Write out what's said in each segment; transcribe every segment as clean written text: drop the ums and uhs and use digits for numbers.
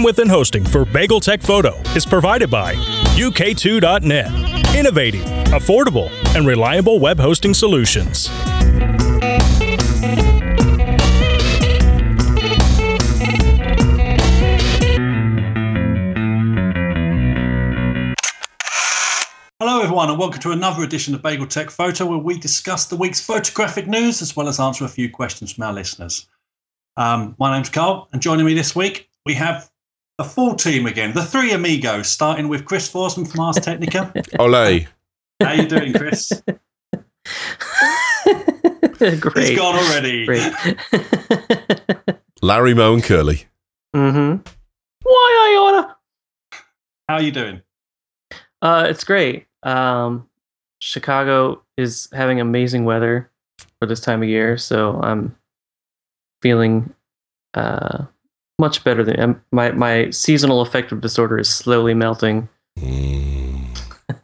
Bandwidth and hosting for BagelTech Photo is provided by UK2.net. Innovative, affordable, and reliable web hosting solutions. Hello everyone and welcome to another edition of BagelTech Photo, where we discuss the week's photographic news as well as answer a few questions from our listeners. My name's Carl, and joining me this week we have the full team again, the three amigos, starting with Chris Forsman from Ars Technica. Ole. How you doing, Chris? Great. He's gone already. Great. Larry, Moe and Curly. Mm-hmm. Why, Iona? How are you doing? It's great. Chicago is having amazing weather for this time of year, so I'm feeling much better than my seasonal affective disorder is slowly melting. Good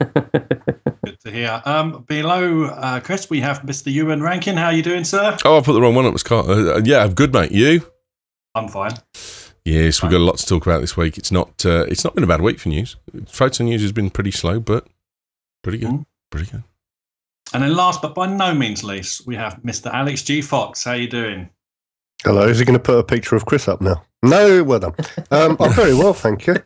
to hear. Below Chris, we have Mr. Ewan Rankin. How are you doing, sir? Oh, I put the wrong one up. It was yeah, I'm good, mate. You? I'm fine. Yes, we've got a lot to talk about this week. It's not been a bad week for news. Photo news has been pretty slow, but pretty good. Pretty good. And then last but by no means least, we have Mr. Alex G. Fox. How are you doing? Hello, is he going to put a picture of Chris up now? No, well done. I'm very well, thank you.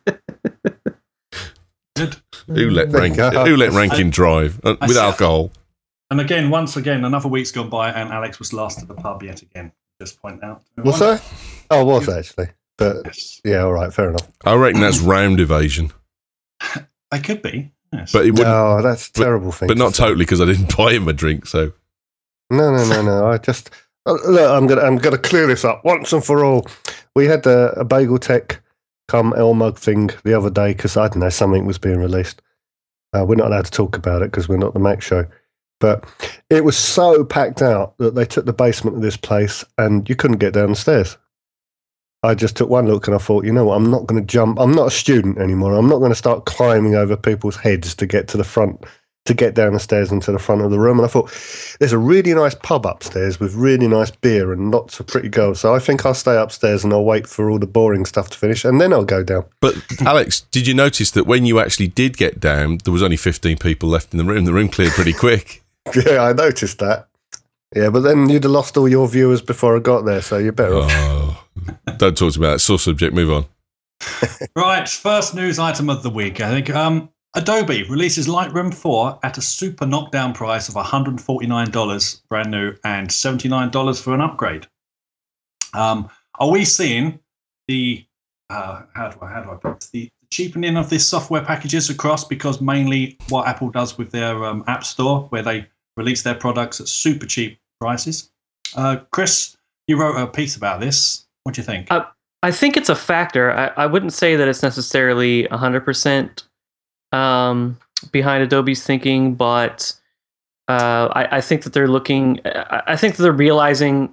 Good. Who let Rankin drive with alcohol? And again, once again, another week's gone by and Alex was last at the pub yet again. Just point out. Was I? Oh, was actually. But Yes. yeah, all right, fair enough. I reckon that's round evasion. I could be. Yes. But it wouldn't. Oh, that's a terrible thing. But not totally, because I didn't buy him a drink. So No. I just look. I'm gonna clear this up once and for all. We had a Bagel Tech come Elmug thing the other day because I don't know, something was being released. We're not allowed to talk about it because we're not the Mac show. But it was so packed out that they took the basement of this place and you couldn't get down the stairs. I just took one look and I thought, you know what, I'm not going to jump. I'm not a student anymore. I'm not going to start climbing over people's heads to get to the front, to get down the stairs into the front of the room. And I thought, there's a really nice pub upstairs with really nice beer and lots of pretty girls. So I think I'll stay upstairs and I'll wait for all the boring stuff to finish and then I'll go down. But Alex, did you notice that when you actually did get down, there was only 15 people left in the room? The room cleared pretty quick. Yeah, I noticed that. Yeah, but then you'd have lost all your viewers before I got there, so you're better off. Don't talk to me about it. Sore subject. Move on. Right, first news item of the week. I think Adobe releases Lightroom 4 at a super knockdown price of $149 brand new and $79 for an upgrade. Are we seeing the how do I put it? The cheapening of this software packages across? Because mainly what Apple does with their App Store, where they release their products at super cheap prices. Chris, you wrote a piece about this. What do you think? I think it's a factor. I wouldn't say that it's necessarily 100% behind Adobe's thinking, but I think that they're looking. I think that they're realizing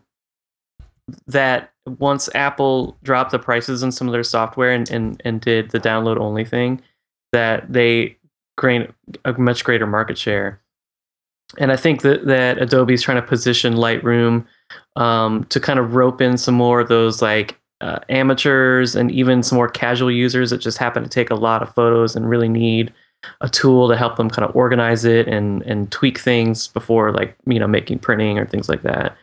that once Apple dropped the prices on some of their software and did the download only thing, that they gain a much greater market share. And I think that Adobe's trying to position Lightroom to kind of rope in some more of those like amateurs and even some more casual users that just happen to take a lot of photos and really need a tool to help them kind of organize it and tweak things before, like, you know, making printing or things like that.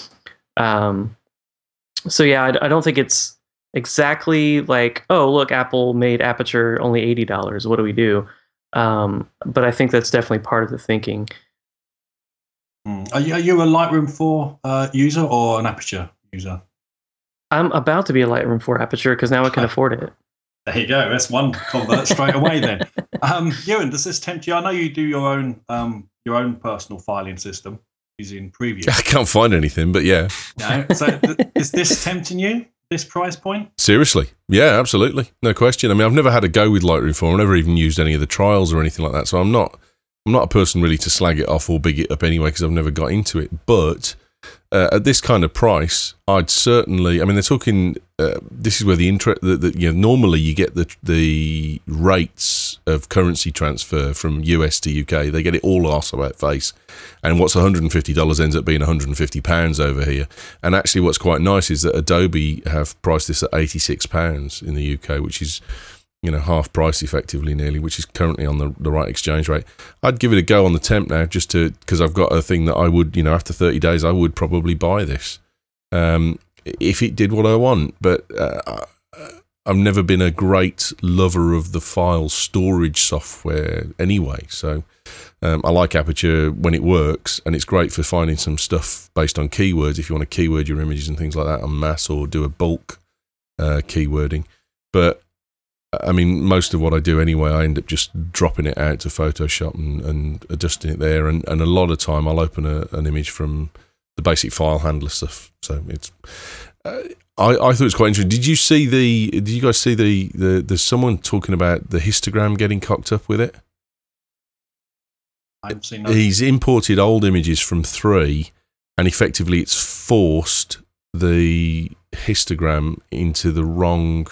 So yeah, I don't think it's exactly like, oh, look, Apple made Aperture only $80. What do we do? But I think that's definitely part of the thinking. Are you a Lightroom 4 user or an Aperture user? I'm about to be a Lightroom 4 Aperture because now I can afford it. There you go. That's one convert straight away then. Ewan, does this tempt you? I know you do your own personal filing system using Preview. I can't find anything, but yeah. No? So is this tempting you, this price point? Seriously. Yeah, absolutely. No question. I mean, I've never had a go with Lightroom 4. I've never even used any of the trials or anything like that. So I'm not a person really to slag it off or big it up anyway because I've never got into it. But at this kind of price, I'd certainly... I mean, they're talking this is where the interest. Normally you get the rates of currency transfer from US to UK. They get it all asked about face, and what's $150 ends up being £150 over here. And actually, what's quite nice is that Adobe have priced this at £86 in the UK, which is half price effectively, nearly, which is currently on the right exchange rate. I'd give it a go on the temp now, just because I've got a thing that I would, after 30 days, I would probably buy this if it did what I want. But I've never been a great lover of the file storage software anyway. So I like Aperture when it works, and it's great for finding some stuff based on keywords if you want to keyword your images and things like that en masse, or do a bulk keywording. But I mean, most of what I do anyway, I end up just dropping it out to Photoshop and adjusting it there. And a lot of time I'll open an image from the basic file handler stuff. So it's, I thought it was quite interesting. Did you guys see there's someone talking about the histogram getting cocked up with it? I've seen that. He's imported old images from 3, and effectively it's forced the histogram into the wrong.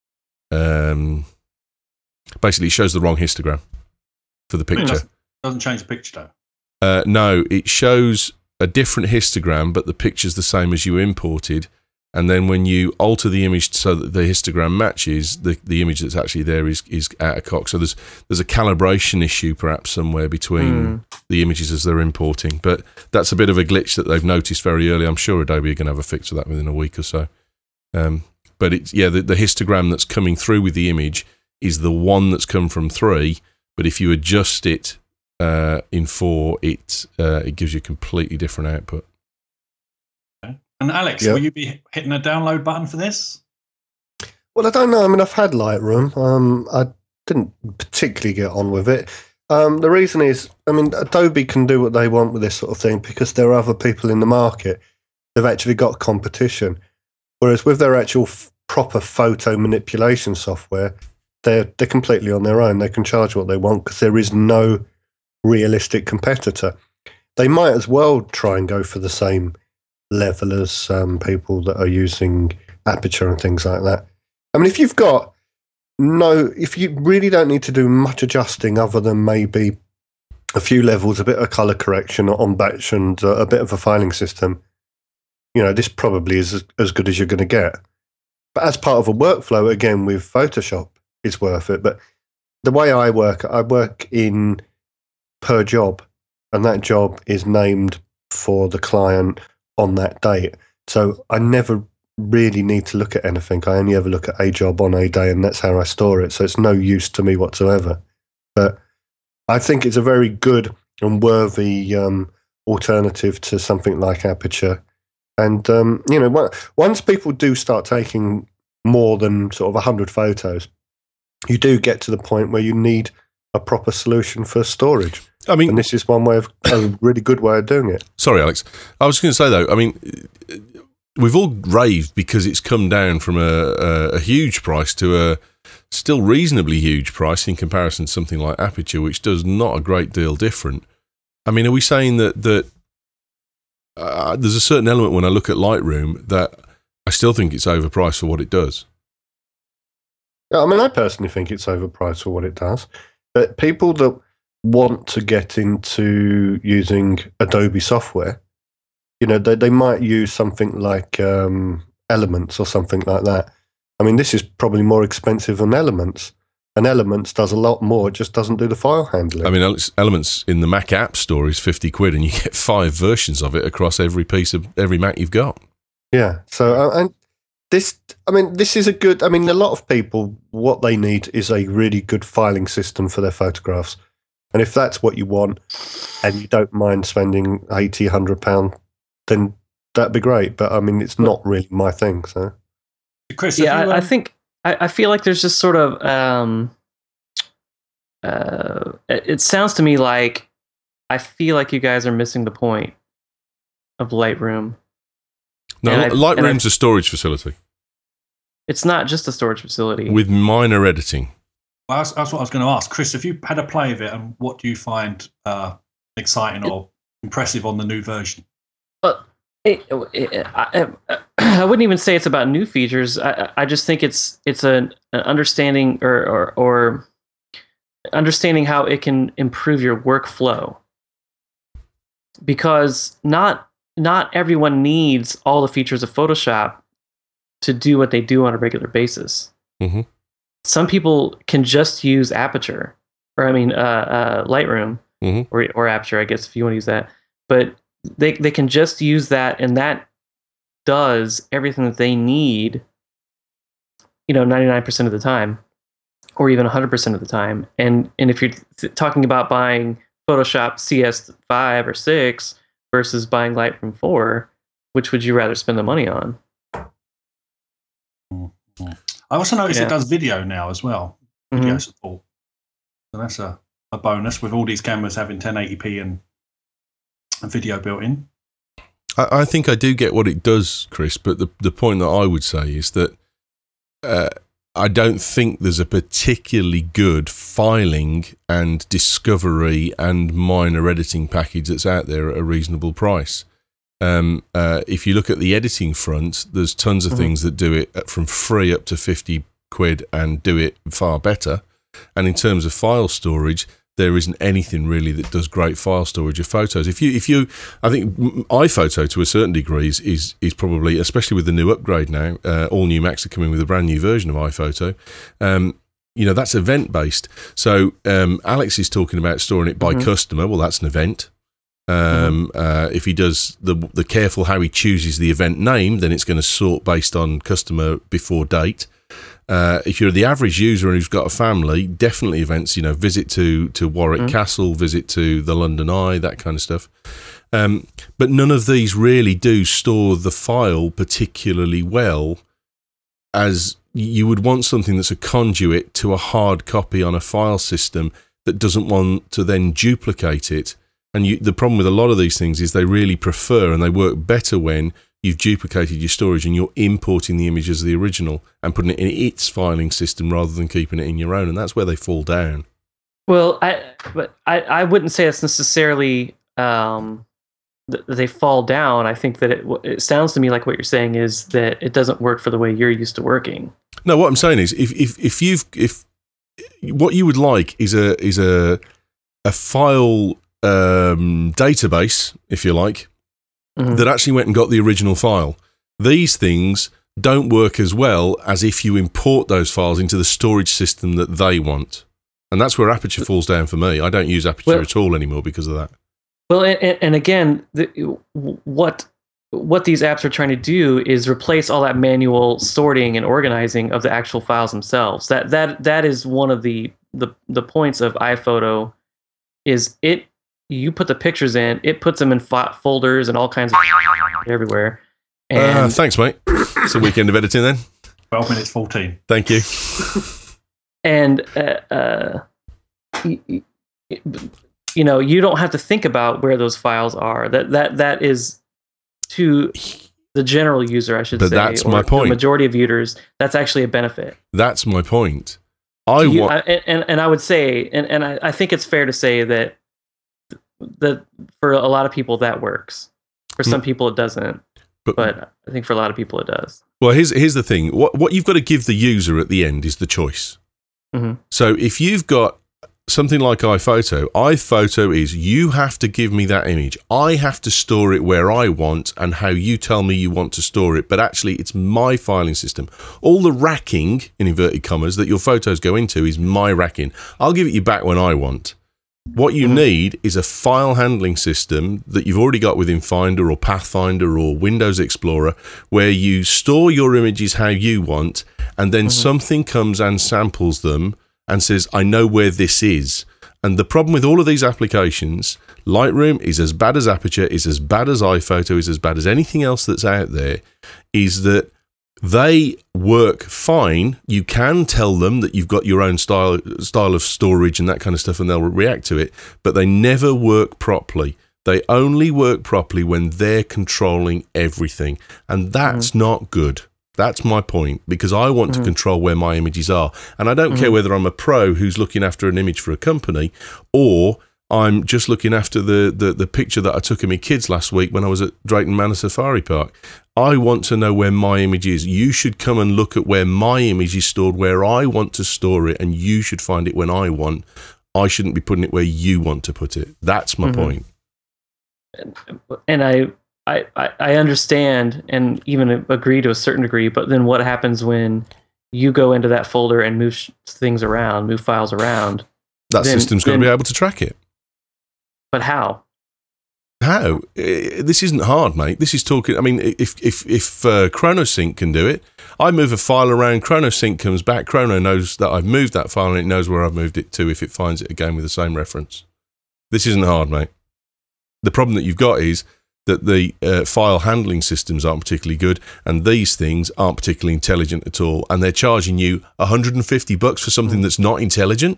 Basically, it shows the wrong histogram for the picture. Doesn't change the picture though. No, it shows a different histogram, but the picture's the same as you imported. And then when you alter the image so that the histogram matches, the image that's actually there is out of cock. So there's a calibration issue perhaps somewhere between the images as they're importing. But that's a bit of a glitch that they've noticed very early. I'm sure Adobe are going to have a fix for that within a week or so. But it's the histogram that's coming through with the image is the one that's come from 3. But if you adjust it in 4, it gives you a completely different output. Okay. And Alex, will you be hitting a download button for this? Well, I don't know. I mean, I've had Lightroom. I didn't particularly get on with it. The reason is, I mean, Adobe can do what they want with this sort of thing because there are other people in the market. They've actually got competition. Whereas with their actual proper photo manipulation software, they're completely on their own. They can charge what they want because there is no realistic competitor. They might as well try and go for the same level as people that are using Aperture and things like that. I mean, if you really don't need to do much adjusting other than maybe a few levels, a bit of color correction on batch and a bit of a filing system, this probably is as good as you're going to get. But as part of a workflow, again, with Photoshop, it's worth it. But the way I work in per job, and that job is named for the client on that date. So I never really need to look at anything. I only ever look at a job on a day, and that's how I store it. So it's no use to me whatsoever. But I think it's a very good and worthy alternative to something like Aperture. And, once people do start taking more than sort of 100 photos, you do get to the point where you need a proper solution for storage. I mean, and this is one way of a really good way of doing it. Sorry, Alex. I was going to say, though, I mean, we've all raved because it's come down from a huge price to a still reasonably huge price in comparison to something like Aperture, which does not a great deal different. I mean, are we saying that there's a certain element when I look at Lightroom that I still think it's overpriced for what it does? I mean, I personally think it's overpriced for what it does. But people that want to get into using Adobe software, they might use something like Elements or something like that. I mean, this is probably more expensive than Elements. And Elements does a lot more. It just doesn't do the file handling. I mean, Elements in the Mac App Store is £50, and you get 5 versions of it across every Mac you've got. Yeah. So, and this is a good. I mean, a lot of people, what they need is a really good filing system for their photographs. And if that's what you want, and you don't mind spending £80, £100, then that'd be great. But I mean, it's not really my thing. So, Chris, I think. I feel like there's just sort of it sounds to me like I feel like you guys are missing the point of Lightroom. No, Lightroom's a storage facility. It's not just a storage facility. With minor editing. Well, that's what I was going to ask. Chris, if you had a play of it, and what do you find exciting or impressive on the new version? Okay, I wouldn't even say it's about new features. I just think it's an understanding or understanding how it can improve your workflow, because not everyone needs all the features of Photoshop to do what they do on a regular basis. Mm-hmm. Some people can just use Aperture, or Lightroom, mm-hmm. or Aperture, I guess, if you want to use that. But they can just use that, and that does everything that they need, 99% of the time, or even 100% of the time. And if you're talking about buying Photoshop CS5 or 6 versus buying Lightroom 4, which would you rather spend the money on? I also noticed it does video now as well, video Mm-hmm. support. So that's a bonus with all these cameras having 1080p and video built in. I think I do get what it does, Chris, but the point that I would say is that I don't think there's a particularly good filing and discovery and minor editing package that's out there at a reasonable price. If you look at the editing front, there's tons of Mm-hmm. things that do it from free up to 50 quid and do it far better. And in terms of file storage, there isn't anything really that does great file storage of photos. If you, I think iPhoto to a certain degree is probably, especially with the new upgrade now, all new Macs are coming with a brand new version of iPhoto. That's event based. So Alex is talking about storing it by Mm-hmm. customer. Well, that's an event. If he does the careful how he chooses the event name, then it's going to sort based on customer before date. If you're the average user and who's got a family, definitely events, visit to Warwick Castle, visit to the London Eye, that kind of stuff. But none of these really do store the file particularly well, as you would want something that's a conduit to a hard copy on a file system that doesn't want to then duplicate it. And the problem with a lot of these things is they really prefer, and they work better when you've duplicated your storage and you're importing the image as the original and putting it in its filing system rather than keeping it in your own. And that's where they fall down. Well, I wouldn't say it's necessarily they fall down. I think that it sounds to me like what you're saying is that it doesn't work for the way you're used to working. No, what I'm saying is if what you would like is a file database, if you like, Mm-hmm. that actually went and got the original file. These things don't work as well as if you import those files into the storage system that they want. And that's where Aperture falls down for me. I don't use Aperture at all anymore because of that. Well, and again, what these apps are trying to do is replace all that manual sorting and organizing of the actual files themselves. That is one of the points of iPhoto. Is it? You put the pictures in, it puts them in folders and all kinds of everywhere. And thanks, mate. It's a weekend of editing then. 12 minutes 14. Thank you. And you don't have to think about where those files are. That is to the general user, I should say. That's my point. The majority of users, that's actually a benefit. That's my point. I would say, and I think it's fair to say that for a lot of people that works. For some people it doesn't, but I think for a lot of people it does. Well, here's the thing. What you've got to give the user at the end is the choice. Mm-hmm. So if you've got something like iPhoto is you have to give me that image. I have to store it where I want and how you tell me you want to store it. But actually, it's my filing system. All the racking, in inverted commas, that your photos go into is my racking. I'll give it you back when I want. What you need is a file handling system that you've already got within Finder or Pathfinder or Windows Explorer, where you store your images how you want, and then something comes and samples them and says, I know where this is. And the problem with all of these applications, Lightroom is as bad as Aperture, is as bad as iPhoto, is as bad as anything else that's out there, is that they work fine. You can tell them that you've got your own style of storage and that kind of stuff, and they'll react to it, but they never work properly. They only work properly when they're controlling everything, and that's not good. That's my point, because I want to control where my images are, and I don't care whether I'm a pro who's looking after an image for a company or I'm just looking after the picture that I took of my kids last week when I was at Drayton Manor Safari Park. I want to know where my image is. You should come and look at where my image is stored, where I want to store it, and you should find it when I want. I shouldn't be putting it where you want to put it. That's my point. And I understand and even agree to a certain degree, but then what happens when you go into that folder and move things around, move files around? That system's got to be able to track it. But how? How? This isn't hard, mate. This is talking. I mean, if ChronoSync can do it, I move a file around, ChronoSync comes back, Chrono knows that I've moved that file and it knows where I've moved it to if it finds it again with the same reference. This isn't hard, mate. The problem that you've got is that the file handling systems aren't particularly good, and these things aren't particularly intelligent at all, and they're charging you $150 for something that's not intelligent.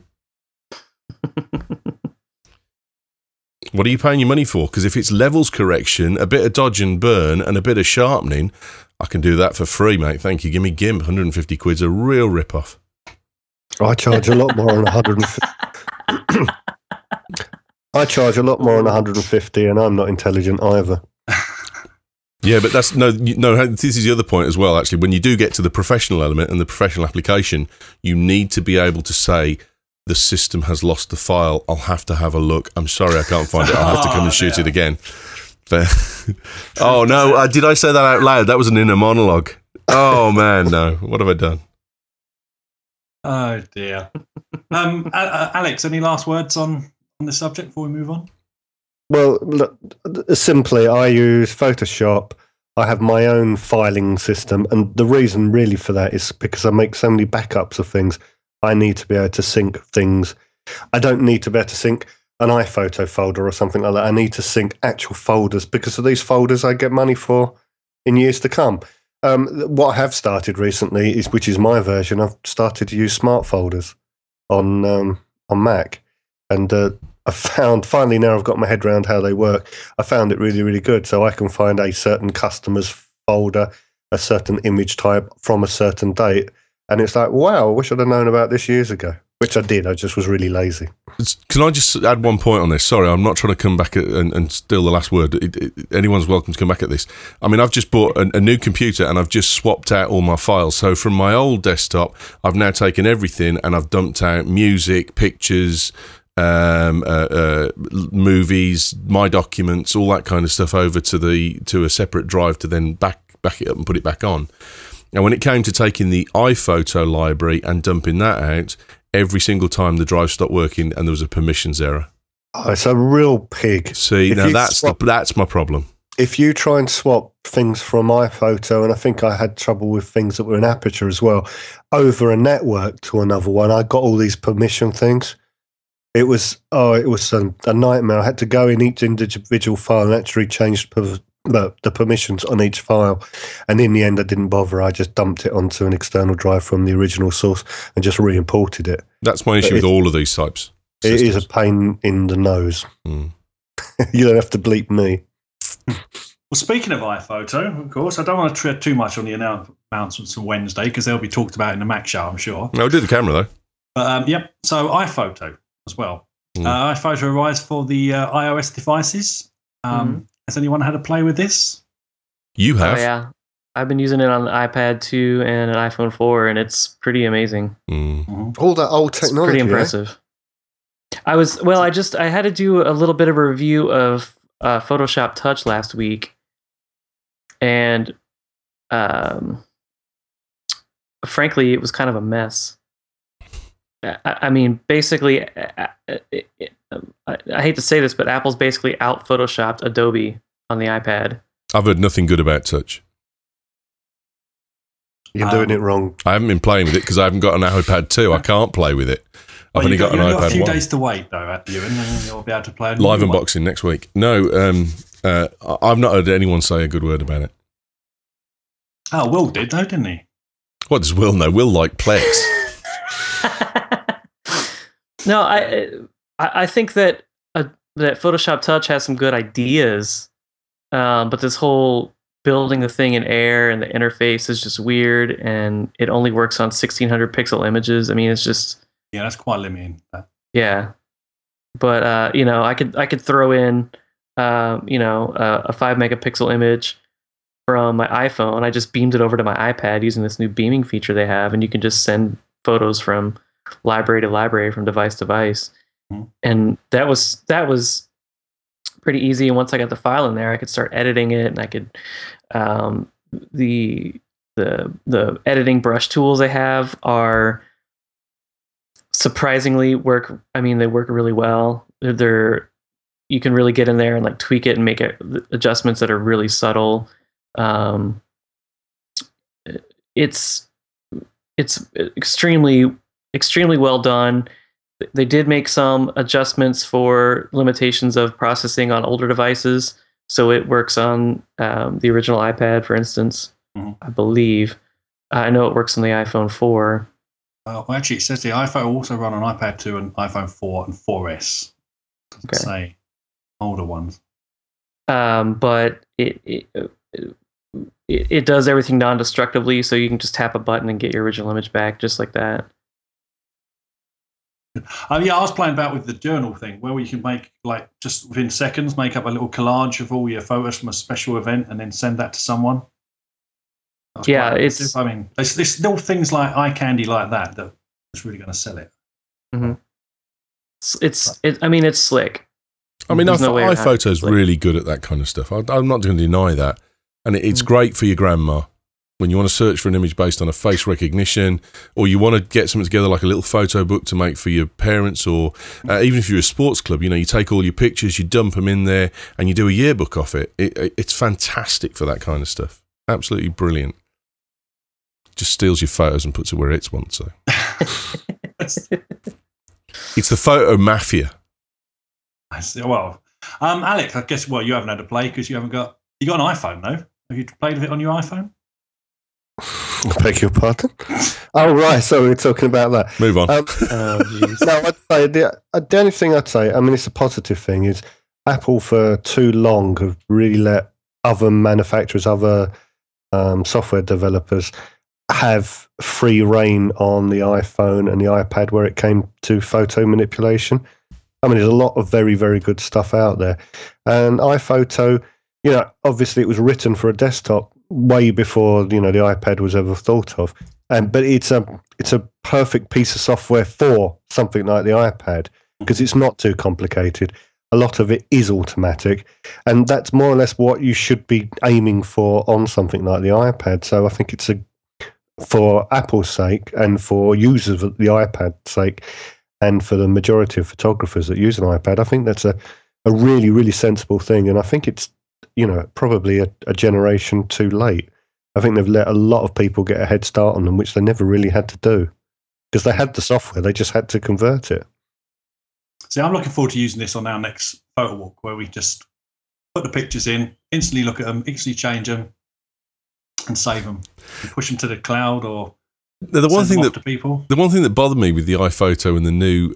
What are you paying your money for? Because if it's levels correction, a bit of dodge and burn, and a bit of sharpening, I can do that for free, mate. Thank you. Give me GIMP. 150 quid's a real rip-off. I charge a lot more on 150. I charge a lot more on 150, and I'm not intelligent either. Yeah, but that's no. This is the other point as well. Actually, when you do get to the professional element and the professional application, you need to be able to say, the system has lost the file. I'll have to have a look. I'm sorry, I can't find it. I'll have to come and shoot it again. But, oh, no. Did I say that out loud? That was an inner monologue. Oh, man, no. What have I done? Oh, dear. Alex, any last words on the subject before we move on? Well, look, simply, I use Photoshop. I have my own filing system. And the reason really for that is because I make so many backups of things. I need to be able to sync things. I don't need to be able to sync an iPhoto folder or something like that. I need to sync actual folders because of these folders I get money for in years to come. What I have started recently is, which is my version, I've started to use smart folders on Mac. And I found, finally now I've got my head around how they work, I found it really, really good. So I can find a certain customer's folder, a certain image type from a certain date. And it's like, wow, I wish I'd have known about this years ago, which I did. I just was really lazy. Can I just add one point on this? Sorry, I'm not trying to come back and steal the last word. Anyone's welcome to come back at this. I mean, I've just bought a new computer and I've just swapped out all my files. So from my old desktop, I've now taken everything and I've dumped out music, pictures, movies, my documents, all that kind of stuff over to a separate drive to then back it up and put it back on. Now, when it came to taking the iPhoto library and dumping that out, every single time the drive stopped working and there was a permissions error. Oh, it's a real pig. See, now that's my problem. If you try and swap things from iPhoto, and I think I had trouble with things that were in Aperture as well, over a network to another one, I got all these permission things. It was a nightmare. I had to go in each individual file and actually change the permissions on each file, and in the end I didn't bother. I just dumped it onto an external drive from the original source and just re-imported it. That's my issue with all of these types. It is a pain in the nose. You don't have to bleep me. Well, speaking of iPhoto, of course, I don't want to tread too much on the announcements on Wednesday because they'll be talked about in the Mac show, I'm sure. No, do the camera though. But yep, so iPhoto as well. iPhoto arrives for the iOS devices. Has anyone had a play with this? You have? Oh, yeah. I've been using it on the iPad 2 and an iPhone 4, and it's pretty amazing. All that old technology. It's pretty impressive. I had to do a little bit of a review of Photoshop Touch last week, and frankly, it was kind of a mess. I mean, basically, I hate to say this, but Apple's basically out Photoshopped Adobe on the iPad. I've heard nothing good about Touch. You're doing it wrong. I haven't been playing with it because I haven't got an iPad 2. I can't play with it. I've only got an iPad 1. You've got a few days to wait, though, at you, and then you'll be able to play live unboxing next week. No, I've not heard anyone say a good word about it. Oh, Will did, though, didn't he? What does Will know? Will like Plex. No, I think that Photoshop Touch has some good ideas, but this whole building the thing in Air and the interface is just weird, and it only works on 1600 pixel images. I mean, it's just... Yeah, that's quite limiting. Yeah. but I could throw in a 5 megapixel image from my iPhone. I just beamed it over to my iPad using this new beaming feature they have, and you can just send photos from library to library, from device to device. Mhm. And that was pretty easy. And once I got the file in there, I could start editing it, and I could the editing brush tools they have are surprisingly work. I mean, they work really well. You can really get in there and like tweak it and make adjustments that are really subtle. It's extremely well done. They did make some adjustments for limitations of processing on older devices, so it works on the original iPad, for instance. Mhm. I believe. I know it works on the iPhone 4. Well, actually, it says the iPhone will also run on iPad 2 and iPhone 4 and 4S. Doesn't Okay. say older ones. But it does everything non-destructively, so you can just tap a button and get your original image back just like that. I was playing about with the journal thing, where you can make, like, just within seconds, make up a little collage of all your photos from a special event and then send that to someone. That's Yeah, quite it's- impressive. I mean, there's little things like eye candy like that is really going to sell it. It's slick. I mean, There's no way around it. iPhoto's Like- really good at that kind of stuff. I'm not going to deny that. And it's great for your grandma when you want to search for an image based on a face recognition, or you want to get something together like a little photo book to make for your parents, or even if you're a sports club, you take all your pictures, you dump them in there, and you do a yearbook off it. It's fantastic for that kind of stuff. Absolutely brilliant. Just steals your photos and puts it where it wants. So it's the photo mafia. I see. Well, Alex, I guess you haven't had to play because you got an iPhone, no? Have you played with it on your iPhone? I beg your pardon? Oh, right. So we're talking about that. Move on. Oh, jeez. No, I'd say the only thing I'd say, I mean, it's a positive thing, is Apple for too long have really let other manufacturers, other software developers have free reign on the iPhone and the iPad where it came to photo manipulation. I mean, there's a lot of very, very good stuff out there. And iPhoto, obviously it was written for a desktop way before, the iPad was ever thought of. But it's a perfect piece of software for something like the iPad because it's not too complicated. A lot of it is automatic. And that's more or less what you should be aiming for on something like the iPad. So I think it's for Apple's sake and for users of the iPad's sake, and for the majority of photographers that use an iPad, I think that's a really, really sensible thing. And I think it's, probably a generation too late. I think they've let a lot of people get a head start on them, which they never really had to do because they had the software. They just had to convert it. See, I'm looking forward to using this on our next photo walk where we just put the pictures in, instantly look at them, instantly change them and save them. And push them to the cloud or The one send them thing off to people. The one thing that bothered me with the iPhoto and the new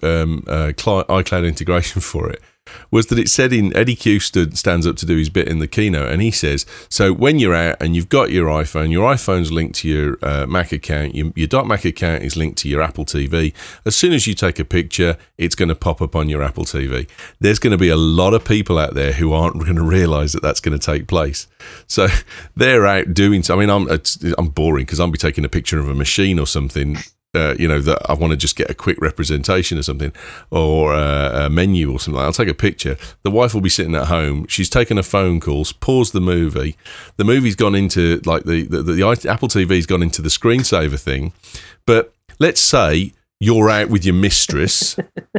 iCloud integration for it was that it said Eddie Q stands up to do his bit in the keynote, and he says, so when you're out and you've got your iPhone's linked to your Mac account, your .Mac account is linked to your Apple TV. As soon as you take a picture, it's going to pop up on your Apple TV. There's going to be a lot of people out there who aren't going to realise that that's going to take place. So they're out doing. I mean, I'm boring because I'll be taking a picture of a machine or something. That I want to just get a quick representation of something or a menu or something. I'll take a picture. The wife will be sitting at home. She's taken a phone call, paused the movie. The movie's gone into like the Apple TV's gone into the screensaver thing. But let's say you're out with your mistress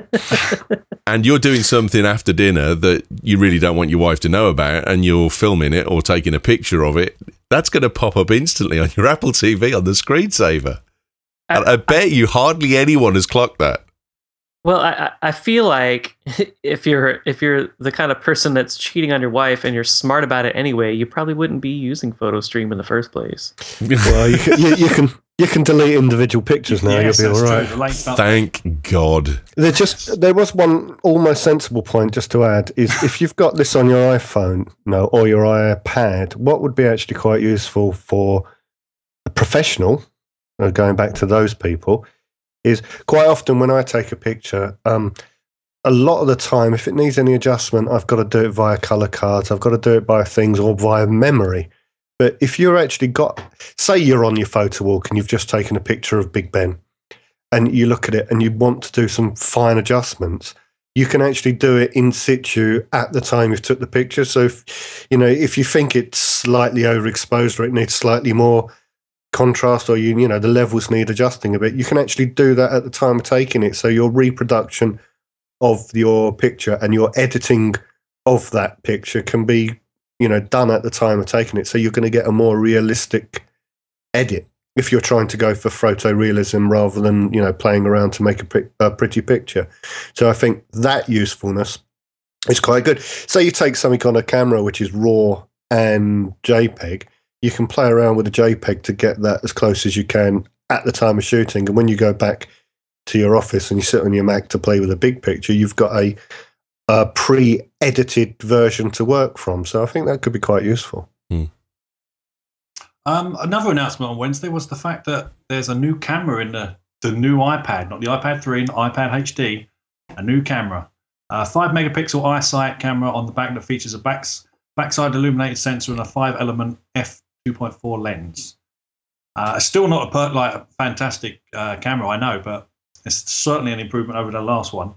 and you're doing something after dinner that you really don't want your wife to know about, and you're filming it or taking a picture of it. That's going to pop up instantly on your Apple TV on the screensaver. And I bet you hardly anyone has clocked that. Well, I feel like if you're the kind of person that's cheating on your wife and you're smart about it anyway, you probably wouldn't be using PhotoStream in the first place. Well, you can delete individual pictures now. Yes, You'll be all that's right. true. Thank God. There was one almost sensible point just to add is if you've got this on your iPhone or your iPad, what would be actually quite useful for a professional, going back to those people, is quite often when I take a picture, a lot of the time, if it needs any adjustment, I've got to do it via color cards. I've got to do it by things or via memory. But if you're actually say you're on your photo walk and you've just taken a picture of Big Ben and you look at it and you want to do some fine adjustments, you can actually do it in situ at the time you've took the picture. So, if you think it's slightly overexposed or it needs slightly more contrast or, the levels need adjusting a bit, you can actually do that at the time of taking it. So your reproduction of your picture and your editing of that picture can be, done at the time of taking it. So you're going to get a more realistic edit if you're trying to go for photorealism rather than, playing around to make a pretty picture. So I think that usefulness is quite good. Say you take something on a camera which is RAW and JPEG, you can play around with a JPEG to get that as close as you can at the time of shooting. And when you go back to your office and you sit on your Mac to play with a big picture, you've got a pre-edited version to work from. So I think that could be quite useful. Another announcement on Wednesday was the fact that there's a new camera in the new iPad, not the iPad 3, the iPad HD, a new camera. 5-megapixel eyesight camera on the back that features a backside illuminated sensor and a 5-element f2.4 lens. Still not a fantastic camera, I know, but it's certainly an improvement over the last one.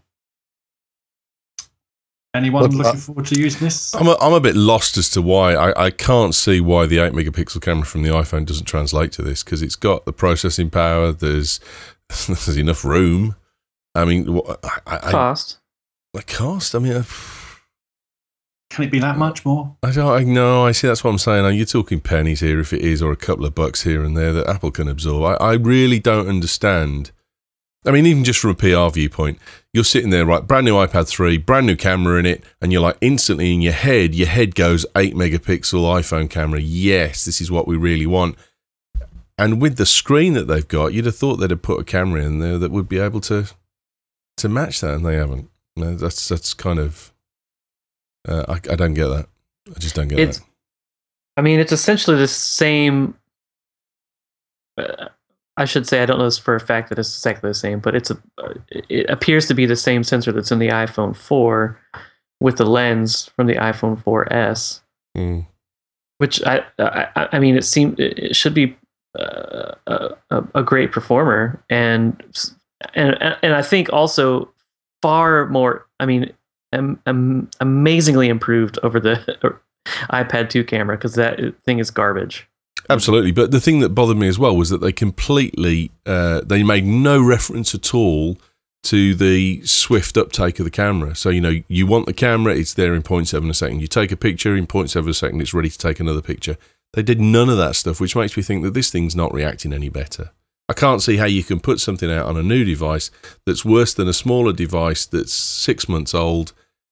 Anyone looking forward to using this? I'm a bit lost as to why. I can't see why the 8-megapixel camera from the iPhone doesn't translate to this, because it's got the processing power. There's enough room. I mean, cost. Cost? I mean, can it be that much more? I know. I see. That's what I'm saying. You're talking pennies here, if it is, or a couple of bucks here and there that Apple can absorb. I really don't understand. I mean, even just from a PR viewpoint, you're sitting there, right, brand new iPad 3, brand new camera in it, and you're like instantly in your head goes 8-megapixel iPhone camera. Yes, this is what we really want. And with the screen that they've got, you'd have thought they'd have put a camera in there that would be able to match that, and they haven't. No, that's kind of... I don't get that. I just don't get that. I mean, it's essentially the same... I should say, I don't know this for a fact that it's exactly the same, but it appears to be the same sensor that's in the iPhone 4 with the lens from the iPhone 4S, which I mean, it should be a great performer, and I think also far more. I mean, amazingly improved over the iPad 2 camera, because that thing is garbage. Absolutely, but the thing that bothered me as well was that they completely they made no reference at all to the swift uptake of the camera. So, you want the camera, it's there in 0.7 a second. You take a picture, in 0.7 a second, it's ready to take another picture. They did none of that stuff, which makes me think that this thing's not reacting any better. I can't see how you can put something out on a new device that's worse than a smaller device that's 6 months old.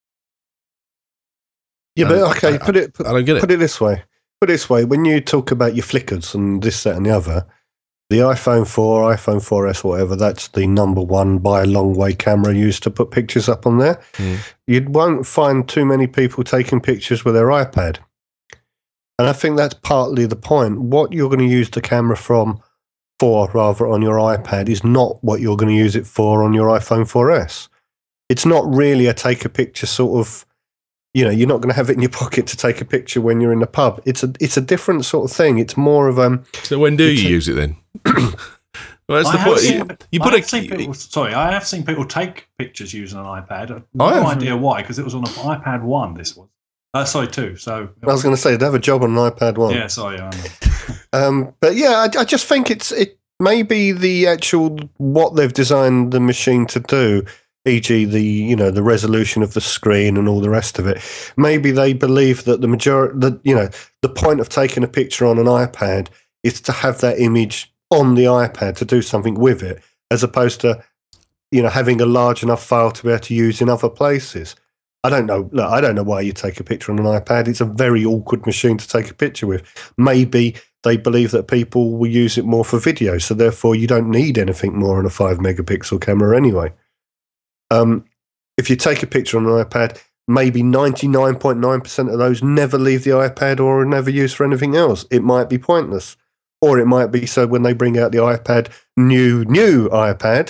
Yeah, but okay, I don't get it. Put it this way. When you talk about your flickers and this, that, and the other, the iPhone 4, iPhone 4S, whatever, that's the number one by a long way camera used to put pictures up on there. You won't find too many people taking pictures with their iPad. And I think that's partly the point. What you're going to use the camera for rather on your iPad is not what you're going to use it for on your iPhone 4S. It's not really a take a picture sort of, you're not going to have it in your pocket to take a picture when you're in the pub. It's a different sort of thing. It's more of So when do you use it then? Well, that's the point. I have seen people take pictures using an iPad. No idea why, because it was on an iPad 1. This was 2. So I was going to say, they have a job on an iPad 1. Yeah, sorry. But yeah, I just think it may be the actual what they've designed the machine to do. E.g., the resolution of the screen and all the rest of it. Maybe they believe that the point of taking a picture on an iPad is to have that image on the iPad to do something with it, as opposed to having a large enough file to be able to use in other places. I don't know. Look, I don't know why you take a picture on an iPad. It's a very awkward machine to take a picture with. Maybe they believe that people will use it more for video, so therefore you don't need anything more on a 5-megapixel camera anyway. If you take a picture on an iPad, maybe 99.9% of those never leave the iPad or are never used for anything else. It might be pointless. Or it might be so when they bring out the iPad, new iPad,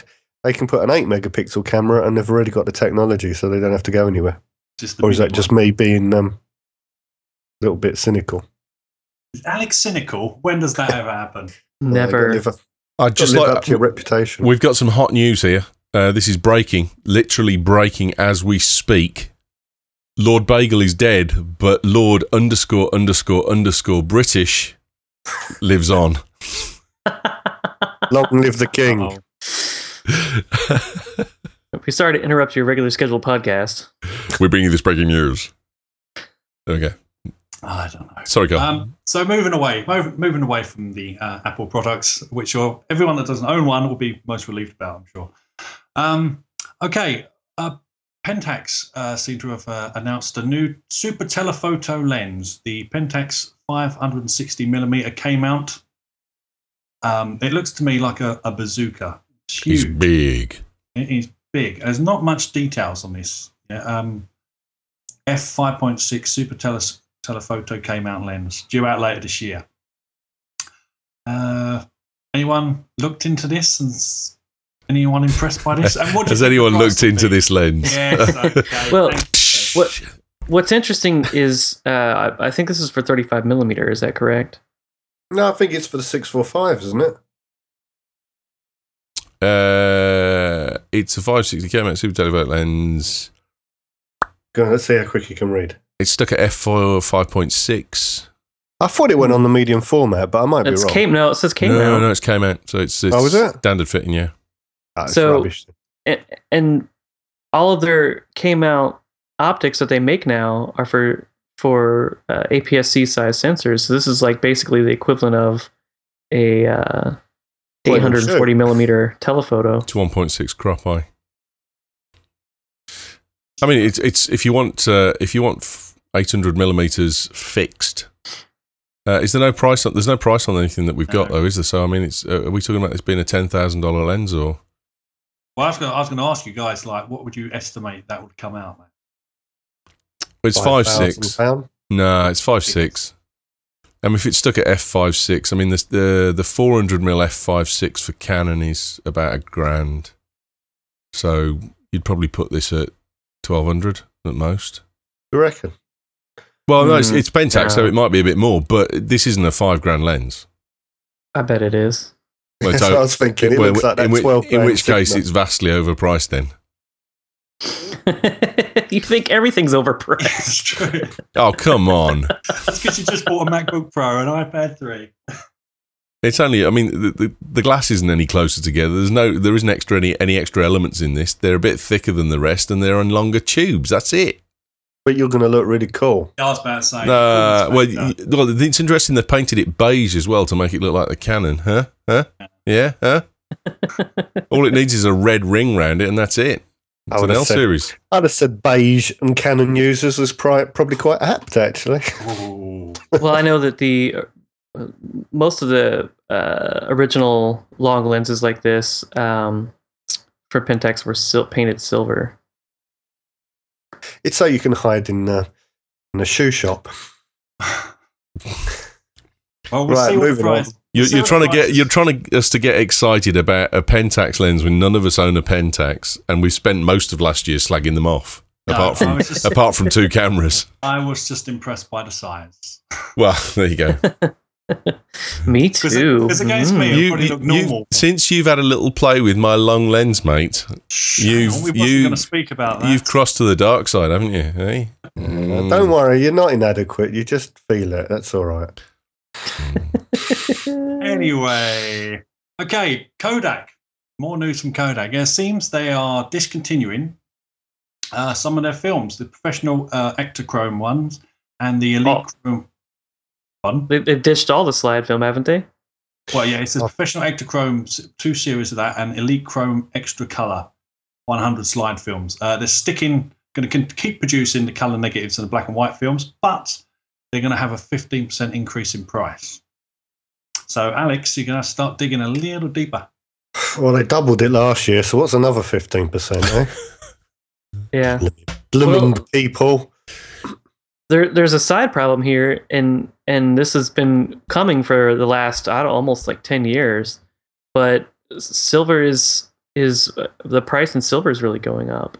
they can put an 8 megapixel camera and they've already got the technology, so they don't have to go anywhere. Or is that just me being a little bit cynical? Is Alex cynical? When does that ever happen? Never. I'd just live like up to your reputation. We've got some hot news here. This is breaking, literally breaking as we speak. Lord Bagel is dead, but Lord ___ British lives on. Long live the king. We sorry to interrupt your regular scheduled podcast. We're bringing you this breaking news. Okay. I don't know. Sorry, go. So moving away from the Apple products, which everyone that doesn't own one will be most relieved about, I'm sure. Okay. Pentax seem to have announced a new super telephoto lens, the Pentax 560mm K-mount. It looks to me like a bazooka. It's huge. He's big. It is big. There's not much details on this. F5.6 super telephoto K-mount lens due out later this year. Anyone looked into this? And anyone impressed by this? And has anyone looked into this lens? Yes. Okay. Well, what's interesting is I think this is for 35mm. Is that correct? No, I think it's for the 645, isn't it? It's a 560 K-mount super telephoto lens. Go on, let's see how quick you can read. It's stuck at f5.6. I thought it went on the medium format, but I might be wrong. No, it says K-mount. No, it's K-mount. So it's oh, is it? Standard fitting, yeah. That's so, rubbish. And all of their K-mount optics that they make now are for APS-C size sensors. So this is like basically the equivalent of a 840mm telephoto. It's 1.6 crop eye. I mean, it's if you want 800mm fixed. Is there no price on? There's no price on anything that we've got though, is there? So I mean, it's are we talking about this being a $10,000 lens or? Well, I was going to ask you guys, like, what would you estimate that would come out, man? It's 5.6. No, it's 5.6. And if it's stuck at f5.6, I mean, the 400mm f5.6 for Canon is about $1,000. So you'd probably put this at 1,200 at most. You reckon? Well, no, it's Pentax, so it might be a bit more, but this isn't a $5,000 lens. I bet it is. Well, that's what I was thinking. It looks like that 12 in which case, it's vastly overpriced then. You think everything's overpriced? It's true. Oh, come on. That's because you just bought a MacBook Pro and an iPad 3. It's only, I mean, the glass isn't any closer together. There isn't any extra elements in this. They're a bit thicker than the rest, and they're on longer tubes. That's it. But you're going to look really cool. I was about to say. Well, it's interesting they painted it beige as well to make it look like the Canon. Huh? Yeah? Huh? All it needs is a red ring round it, and that's it. It's an L series. I'd have said beige and Canon users was probably quite apt, actually. Well, I know that most of the original long lenses like this for Pentax were painted silver. It's so you can hide in a shoe shop. Well, we'll see moving on. You're trying to get us to get excited about a Pentax lens when none of us own a Pentax, and we've spent most of last year slagging them off. Apart from two cameras. I was just impressed by the size. Well, there you go. Me too. Because against me, it probably look normal. Since you've had a little play with my long lens, mate, we wasn't going to speak about that. You've crossed to the dark side, haven't you? Hey? Don't worry, you're not inadequate. You just feel it. That's all right. Anyway, okay, Kodak. More news from Kodak. It seems they are discontinuing some of their films, the professional Ektachrome ones and the Elite Chrome one. They've ditched all the slide film, haven't they? Well, yeah, it's a professional Ektachrome 2 series of that and Elite Chrome Extra Color 100 slide films. They're going to keep producing the color negatives and the black and white films, but they're going to have a 15% increase in price. So, Alex, you're going to start digging a little deeper. Well, they doubled it last year, so what's another 15%, eh? Yeah. Blooming people. There's a side problem here, and this has been coming for the last, almost like 10 years, but silver is is the price in silver is really going up.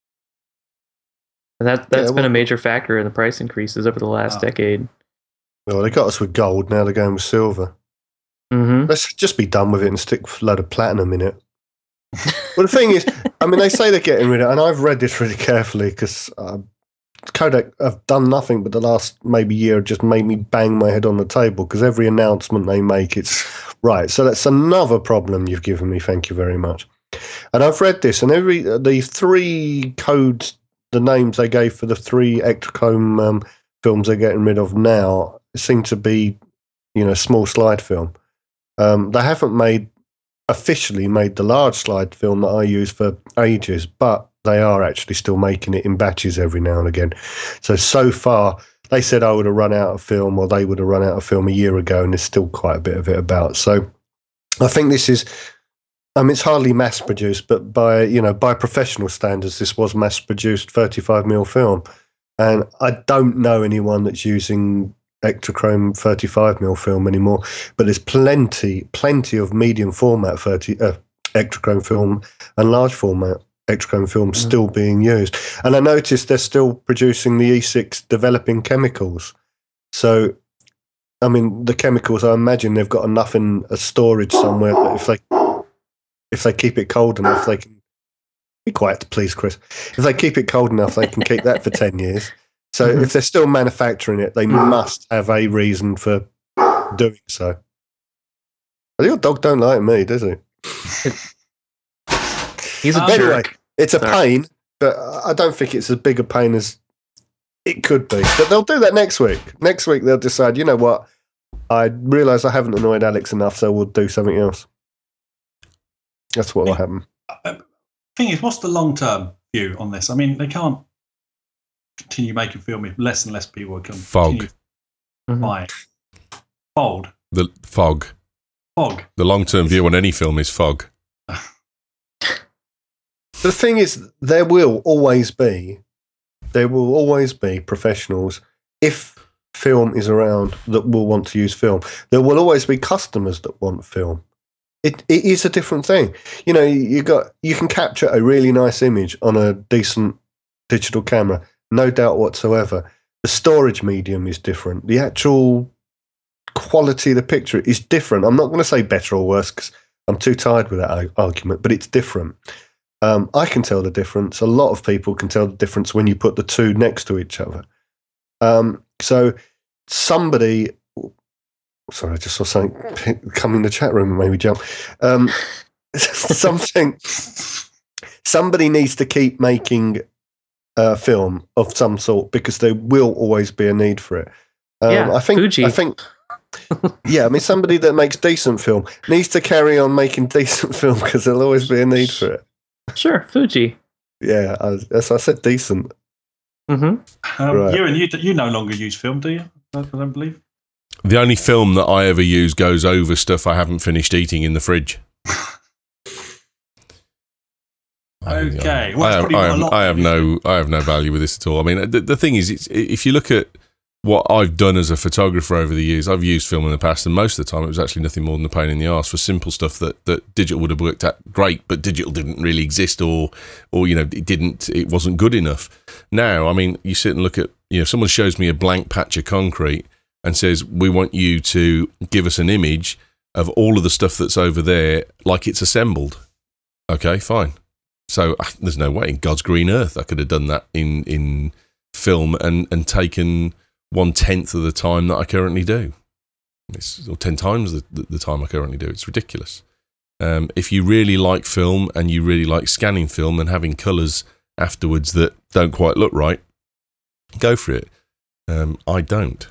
And that's been a major factor in the price increases over the last decade. Well, they got us with gold. Now they're going with silver. Mm-hmm. Let's just be done with it and stick a load of platinum in it. Well, the thing is, I mean, they say they're getting rid of it, and I've read this really carefully because Kodak have done nothing but the last maybe year just made me bang my head on the table because every announcement they make, it's right. So that's another problem you've given me. Thank you very much. And I've read this, and the three codes, the names they gave for the three Ektachrome films they're getting rid of now seem to be, small slide film. They haven't officially made the large slide film that I use for ages, but they are actually still making it in batches every now and again. So far, they said I would have run out of film, or they would have run out of film a year ago, and there's still quite a bit of it about. So I think this is, it's hardly mass produced, but by professional standards, this was mass produced 35mm film. And I don't know anyone that's using Ektachrome 35mm film anymore, but there's plenty of medium format Ektachrome film and large format Ektachrome film still being used. And I noticed they're still producing the E6 developing chemicals. So, the chemicals, I imagine they've got enough in a storage somewhere that if they keep it cold enough, they can be quiet, please, Chris. If they keep it cold enough, they can keep that for 10 years. So if they're still manufacturing it, they must have a reason for doing so. Your dog don't like me, does he? He's a anyway, jerk. it's a pain, but I don't think it's as big a pain as it could be. But they'll do that next week. Next week they'll decide, you know what, I realise I haven't annoyed Alex enough, so we'll do something else. That's what will happen. Thing is, what's the long-term view on this? I mean, they can't continue making film if less and less people can continue buying. Fold. The fog. Fog. The long-term view on any film is fog. The thing is, there will always be professionals, if film is around, that will want to use film. There will always be customers that want film. It is a different thing. You can capture a really nice image on a decent digital camera, no doubt whatsoever. The storage medium is different. The actual quality of the picture is different. I'm not going to say better or worse because I'm too tired with that argument, but it's different. I can tell the difference. A lot of people can tell the difference when you put the two next to each other. So somebody... Sorry, I just saw something come in the chat room and made me jump. Somebody needs to keep making film of some sort because there will always be a need for it. Fuji. Somebody that makes decent film needs to carry on making decent film because there'll always be a need for it. Sure, Fuji. Yeah, as I said, decent. Mm-hmm. Right. Ewan, you no longer use film, do you? I don't believe. The only film that I ever use goes over stuff I haven't finished eating in the fridge. Okay. I have no value with this at all. I mean, the thing is, if you look at what I've done as a photographer over the years, I've used film in the past, and most of the time it was actually nothing more than a pain in the arse for simple stuff that digital would have worked at great, but digital didn't really exist, or it wasn't good enough. Now, I mean, you sit and look at, someone shows me a blank patch of concrete and says, we want you to give us an image of all of the stuff that's over there like it's assembled. Okay, fine. So there's no way in God's green earth I could have done that in film and taken 1/10 of the time that I currently do. Or 10 times the time I currently do. It's ridiculous. If you really like film and you really like scanning film and having colours afterwards that don't quite look right, go for it. I don't.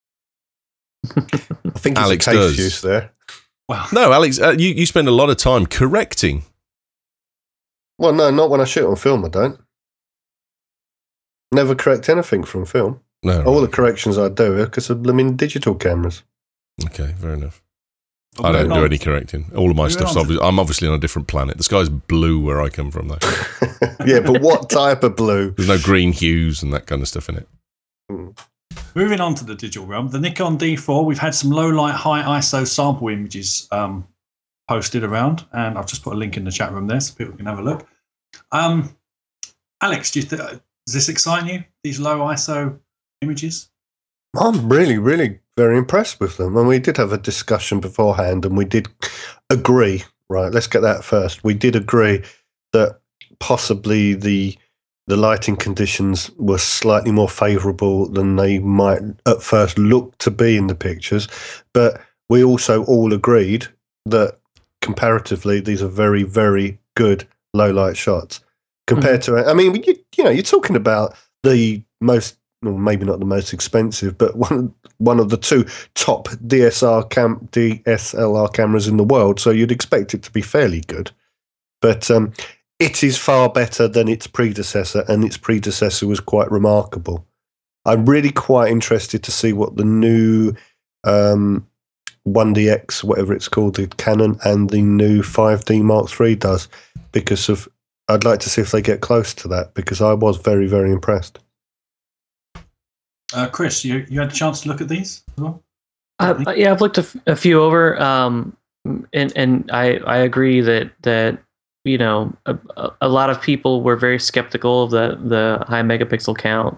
I think Alex it's a does. case use there. Wow. No, Alex, you spend a lot of time correcting. Well, no, not when I shoot on film, I don't. Never correct anything from film. No. All the corrections I do are because of blooming digital cameras. Okay, fair enough. I don't do any correcting. All of my stuff's I'm obviously on a different planet. The sky's blue where I come from, though. Yeah, but what type of blue? There's no green hues and that kind of stuff in it. Moving on to the digital realm, the Nikon D4, we've had some low light, high ISO sample images posted around, and I've just put a link in the chat room there so people can have a look. Alex, does this excite you, these low ISO images? I'm really, really very impressed with them. And we did have a discussion beforehand, and we did agree, right, let's get that first. We did agree that possibly the lighting conditions were slightly more favourable than they might at first look to be in the pictures. But we also all agreed that comparatively, these are very, very good low light shots compared to, I mean, you're talking about the most, well, maybe not the most expensive, but one of the two top DSLR cameras in the world. So you'd expect it to be fairly good. But it is far better than its predecessor, and its predecessor was quite remarkable. I'm really quite interested to see what the new 1DX, whatever it's called, the Canon, and the new 5D Mark III does, because I'd like to see if they get close to that, because I was very, very impressed. Chris, you had a chance to look at these as well? Yeah, I've looked a few over, and I agree that you know, a lot of people were very skeptical of the high megapixel count.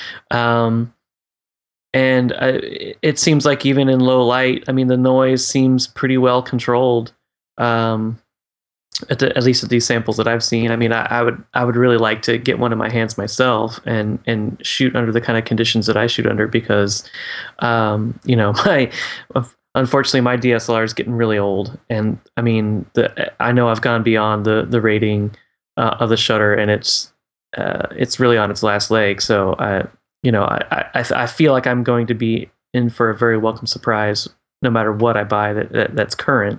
And it seems like even in low light, I mean, the noise seems pretty well controlled, at least at these samples that I've seen. I mean, I would really like to get one in my hands myself and shoot under the kind of conditions that I shoot under, because, you know, unfortunately, my DSLR is getting really old, and I mean, I know I've gone beyond the rating of the shutter, and it's really on its last leg. So I feel like I'm going to be in for a very welcome surprise, no matter what I buy that's current.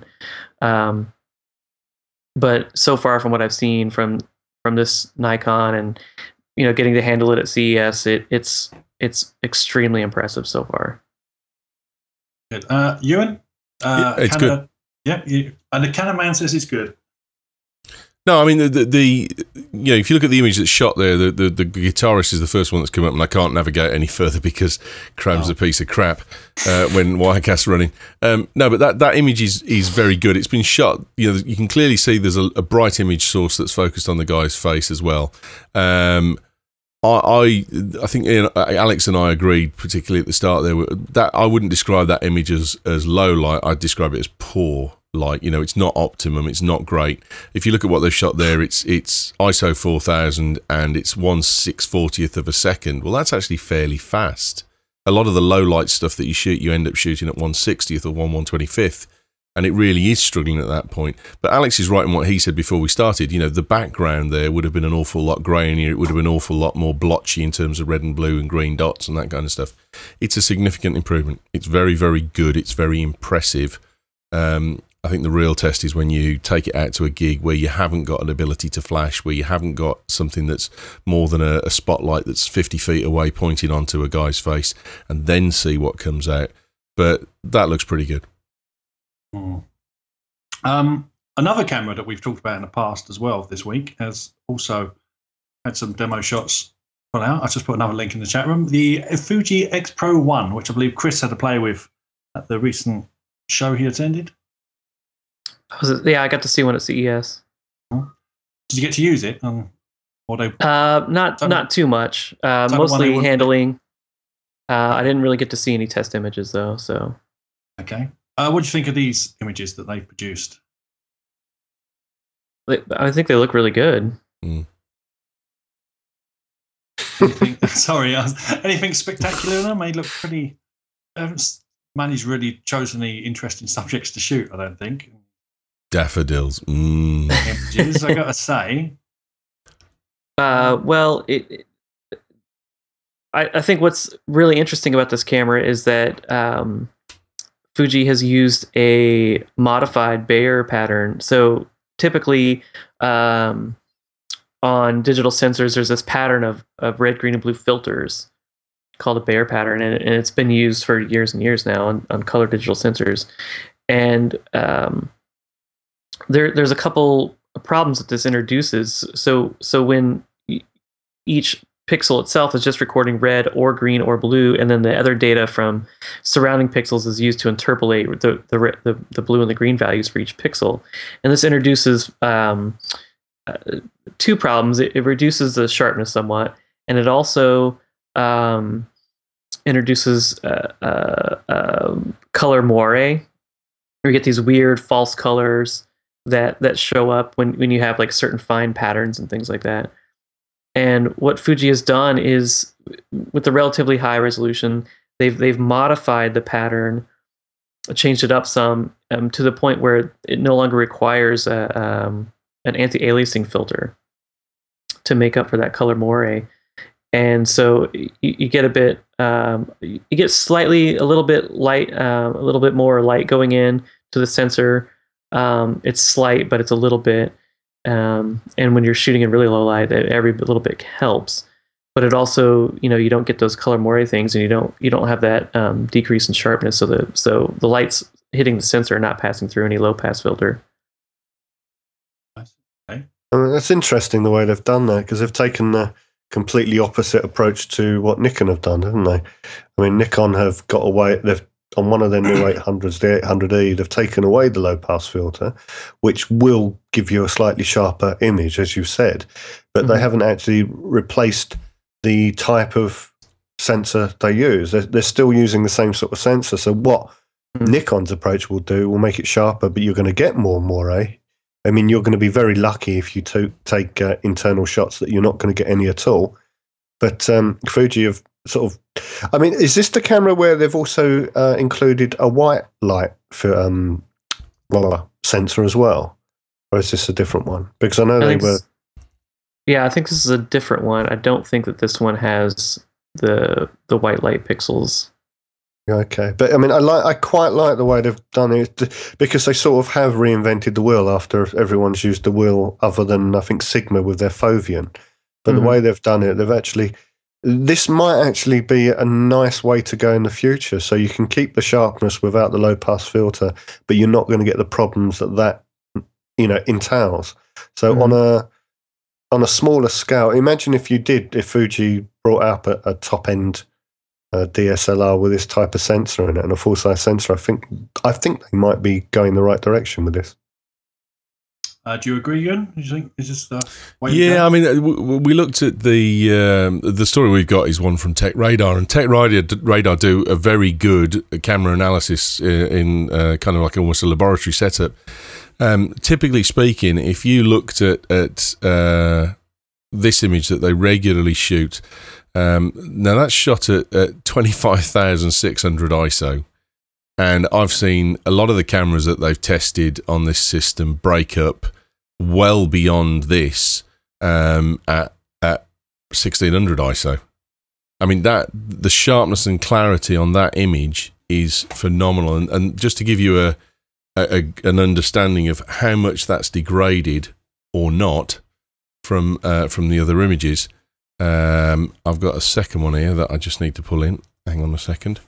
But so far from what I've seen from this Nikon, and you know, getting to handle it at CES, it's extremely impressive so far. Good. Ewan? It's Canada, good. Yeah, and the Canon man says it's good. No, I mean, the you know, if you look at the image that's shot there, the guitarist is the first one that's come up, and I can't navigate any further because Cram's a piece of crap when Wirecast's running. No, but that image is very good. It's been shot, you know, you can clearly see there's a bright image source that's focused on the guy's face as well. I think Alex and I agreed, particularly at the start there, that I wouldn't describe that image as low light. I'd describe it as poor light. You know, it's not optimum, it's not great. If you look at what they've shot there, it's ISO 4000 and it's 1/640th of a second. Well, that's actually fairly fast. A lot of the low light stuff that you shoot, you end up shooting at 1/60th or 1/125th. And it really is struggling at that point. But Alex is right in what he said before we started. You know, the background there would have been an awful lot grainier. It would have been an awful lot more blotchy in terms of red and blue and green dots and that kind of stuff. It's a significant improvement. It's very, very good. It's very impressive. I think the real test is when you take it out to a gig where you haven't got an ability to flash, where you haven't got something that's more than a spotlight that's 50 feet away pointing onto a guy's face, and then see what comes out. But that looks pretty good. Another camera that we've talked about in the past as well this week has also had some demo shots put out. I just put another link in the chat room. The Fuji X Pro 1, which I believe Chris had to play with at the recent show he attended. Yeah, I got to see one at CES. Did you get to use it? Not too much. Mostly handling. I didn't really get to see any test images though. So okay. What do you think of these images that they've produced? I think they look really good. Anything spectacular in them? They look pretty. Manny's really chosen any interesting subjects to shoot, I don't think. Daffodils. Images, I gotta say. Well, I think what's really interesting about this camera is that Fuji has used a modified Bayer pattern. So typically on digital sensors, there's this pattern of red, green, and blue filters called a Bayer pattern, and it's been used for years and years now on color digital sensors. And there's a couple of problems that this introduces. So when each pixel itself is just recording red or green or blue, and then the other data from surrounding pixels is used to interpolate the blue and the green values for each pixel. And this introduces two problems. It reduces the sharpness somewhat, and it also introduces color moire, where you get these weird false colors that show up when you have like certain fine patterns and things like that. And what Fuji has done is, with the relatively high resolution, they've modified the pattern, changed it up some to the point where it no longer requires an anti-aliasing filter to make up for that color moire. And so you get a bit, you get slightly a little bit more light going in to the sensor. It's slight, but it's a little bit. And when you're shooting in really low light, every little bit helps. But it also, you don't get those color moire things, and you don't have that decrease in sharpness. So the lights hitting the sensor are not passing through any low pass filter. I mean, that's interesting the way they've done that, because they've taken the completely opposite approach to what Nikon have done, haven't they? I mean, Nikon have got away. They've on one of their new 800s, the 800E, they've taken away the low pass filter, which will give you a slightly sharper image, as you said, but they haven't actually replaced the type of sensor they use. They're still using the same sort of sensor. So what Nikon's approach will do will make it sharper, but you're going to get more moire. I mean, you're going to be very lucky if you take internal shots that you're not going to get any at all. But Fuji have sort of, I mean, is this the camera where they've also included a white light for sensor as well? Or is this a different one? Because I know they were... Yeah, I think this is a different one. I don't think that this one has the white light pixels. Okay, but I mean, I quite like the way they've done it, because they sort of have reinvented the wheel after everyone's used the wheel, other than I think Sigma with their Foveon. But the way they've done it, this might actually be a nice way to go in the future. So you can keep the sharpness without the low pass filter, but you're not going to get the problems that entails. So on a smaller scale, imagine if Fuji brought up a top end DSLR with this type of sensor in it and a full size sensor. I think they might be going the right direction with this. Do you agree, Ewan? Do you think is this the way? Yeah, I mean, we looked at the story we've got is one from Tech Radar, and Tech Radar do a very good camera analysis in kind of like almost a laboratory setup. Typically speaking, if you looked at this image that they regularly shoot, now that's shot at 25,600 ISO. And I've seen a lot of the cameras that they've tested on this system break up well beyond this at 1600 ISO. I mean, the sharpness and clarity on that image is phenomenal. And just to give you an understanding of how much that's degraded or not from the other images, I've got a second one here that I just need to pull in. Hang on a second.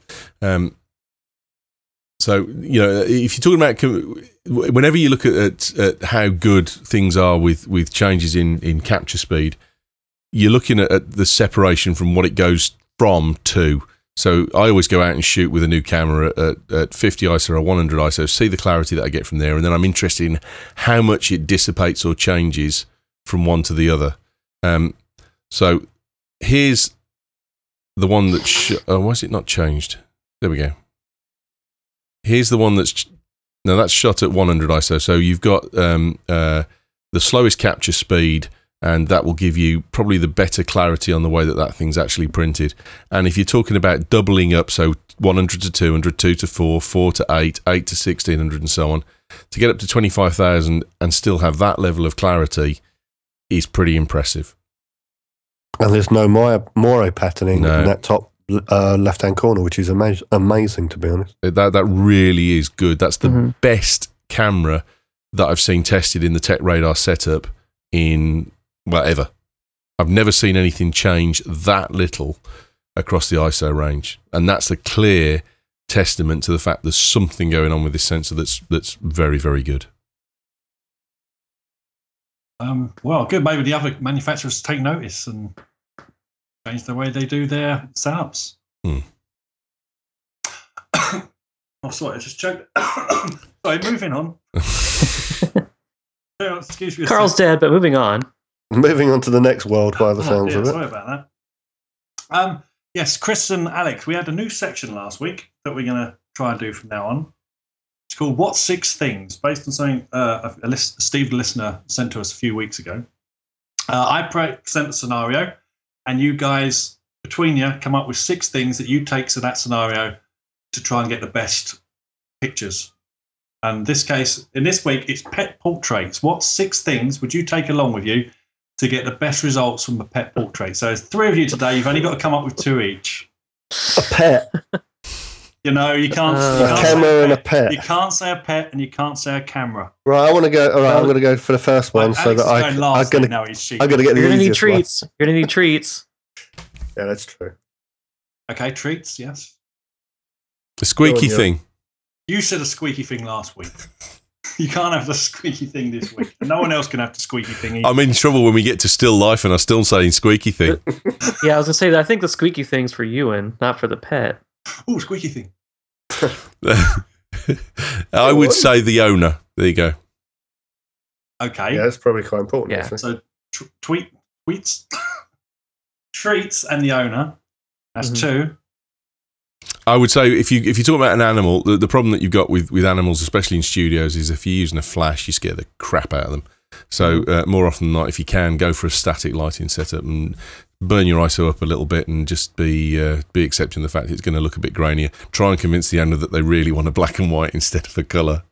So, if you're talking about, whenever you look at how good things are with changes in capture speed, you're looking at the separation from what it goes from to. So I always go out and shoot with a new camera at 50 ISO or 100 ISO, see the clarity that I get from there, and then I'm interested in how much it dissipates or changes from one to the other. So here's the one that... why is it not changed? There we go. Here's the one that's shot at 100 ISO. So you've got the slowest capture speed, and that will give you probably the better clarity on the way that thing's actually printed. And if you're talking about doubling up, so 100 to 200, 2 to 4, 4 to 8, 8 to 1600, and so on, to get up to 25,000 and still have that level of clarity is pretty impressive. And there's no moire patterning in that top left-hand corner, which is amazing, to be honest. That really is good. That's the best camera that I've seen tested in the Tech Radar setup in, ever. I've never seen anything change that little across the ISO range. And that's a clear testament to the fact there's something going on with this sensor that's very, very good. Well, good. Maybe the other manufacturers take notice and change the way they do their setups. Oh, sorry, I just choked. Sorry, moving on. Excuse me. Carl's dead, but moving on. Moving on to the next world by the sounds of it. Sorry about that. Yes, Chris and Alex, we had a new section last week that we're going to try and do from now on. It's called What 6 Things, based on something Steve the listener sent to us a few weeks ago. I present a scenario, and you guys, between you, come up with 6 things that you take to that scenario to try and get the best pictures. And in this week, it's pet portraits. What 6 things would you take along with you to get the best results from a pet portrait? So there's 3 of you today. You've only got to come up with 2 each. A pet. You know, you can't. A camera and a pet. You can't say a pet and you can't say a camera. Right, I want to go. All right, I'm going to go for the first one so that I'm going to get the You're going to need easiest one. treats. You're going to need treats. Yeah, that's true. Okay, treats, yes. The squeaky thing. You said a squeaky thing last week. You can't have the squeaky thing this week. And no one else can have the squeaky thing either. I'm in trouble when we get to still life and I'm still saying squeaky thing. Yeah, I was going to say that I think the squeaky thing's for Ewan, not for the pet. Oh, squeaky thing. I would say the owner. There you go. Okay. Yeah, that's probably quite important. Yeah. Actually. So tweets, treats, and the owner. That's 2. I would say if you talk about an animal, the problem that you've got with animals, especially in studios, is if you're using a flash, you scare the crap out of them. So more often than not, if you can, go for a static lighting setup and burn your ISO up a little bit and just be accepting the fact that it's going to look a bit grainier. Try and convince the owner that they really want a black and white instead of a colour.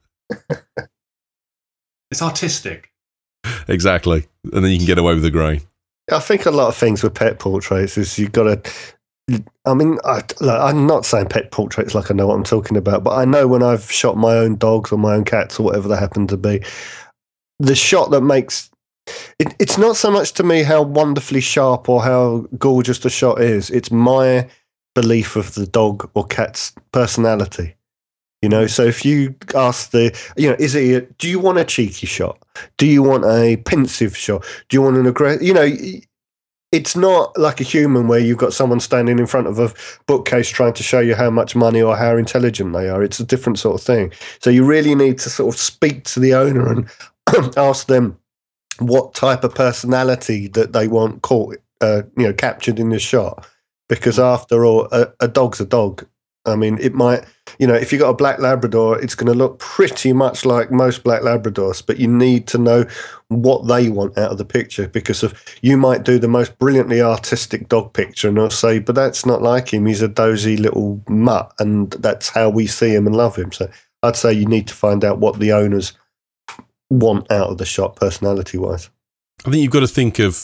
It's artistic. Exactly. And then you can get away with the grain. I think a lot of things with pet portraits is you've got to. I mean, I'm not saying pet portraits like I know what I'm talking about, but I know when I've shot my own dogs or my own cats or whatever they happen to be, the shot that makes it's not so much to me how wonderfully sharp or how gorgeous the shot is. It's my belief of the dog or cat's personality. You know, so if you ask do you want a cheeky shot? Do you want a pensive shot? Do you want an aggressive? It's not like a human where you've got someone standing in front of a bookcase trying to show you how much money or how intelligent they are. It's a different sort of thing. So you really need to sort of speak to the owner and ask them what type of personality that they want captured in the shot. Because after all, a dog's a dog. I mean, it might, if you've got a black Labrador, it's going to look pretty much like most black Labradors, but you need to know what they want out of the picture, because you might do the most brilliantly artistic dog picture and they'll say, but that's not like him. He's a dozy little mutt, and that's how we see him and love him. So I'd say you need to find out what the owners want out of the shot personality-wise. I think you've got to think of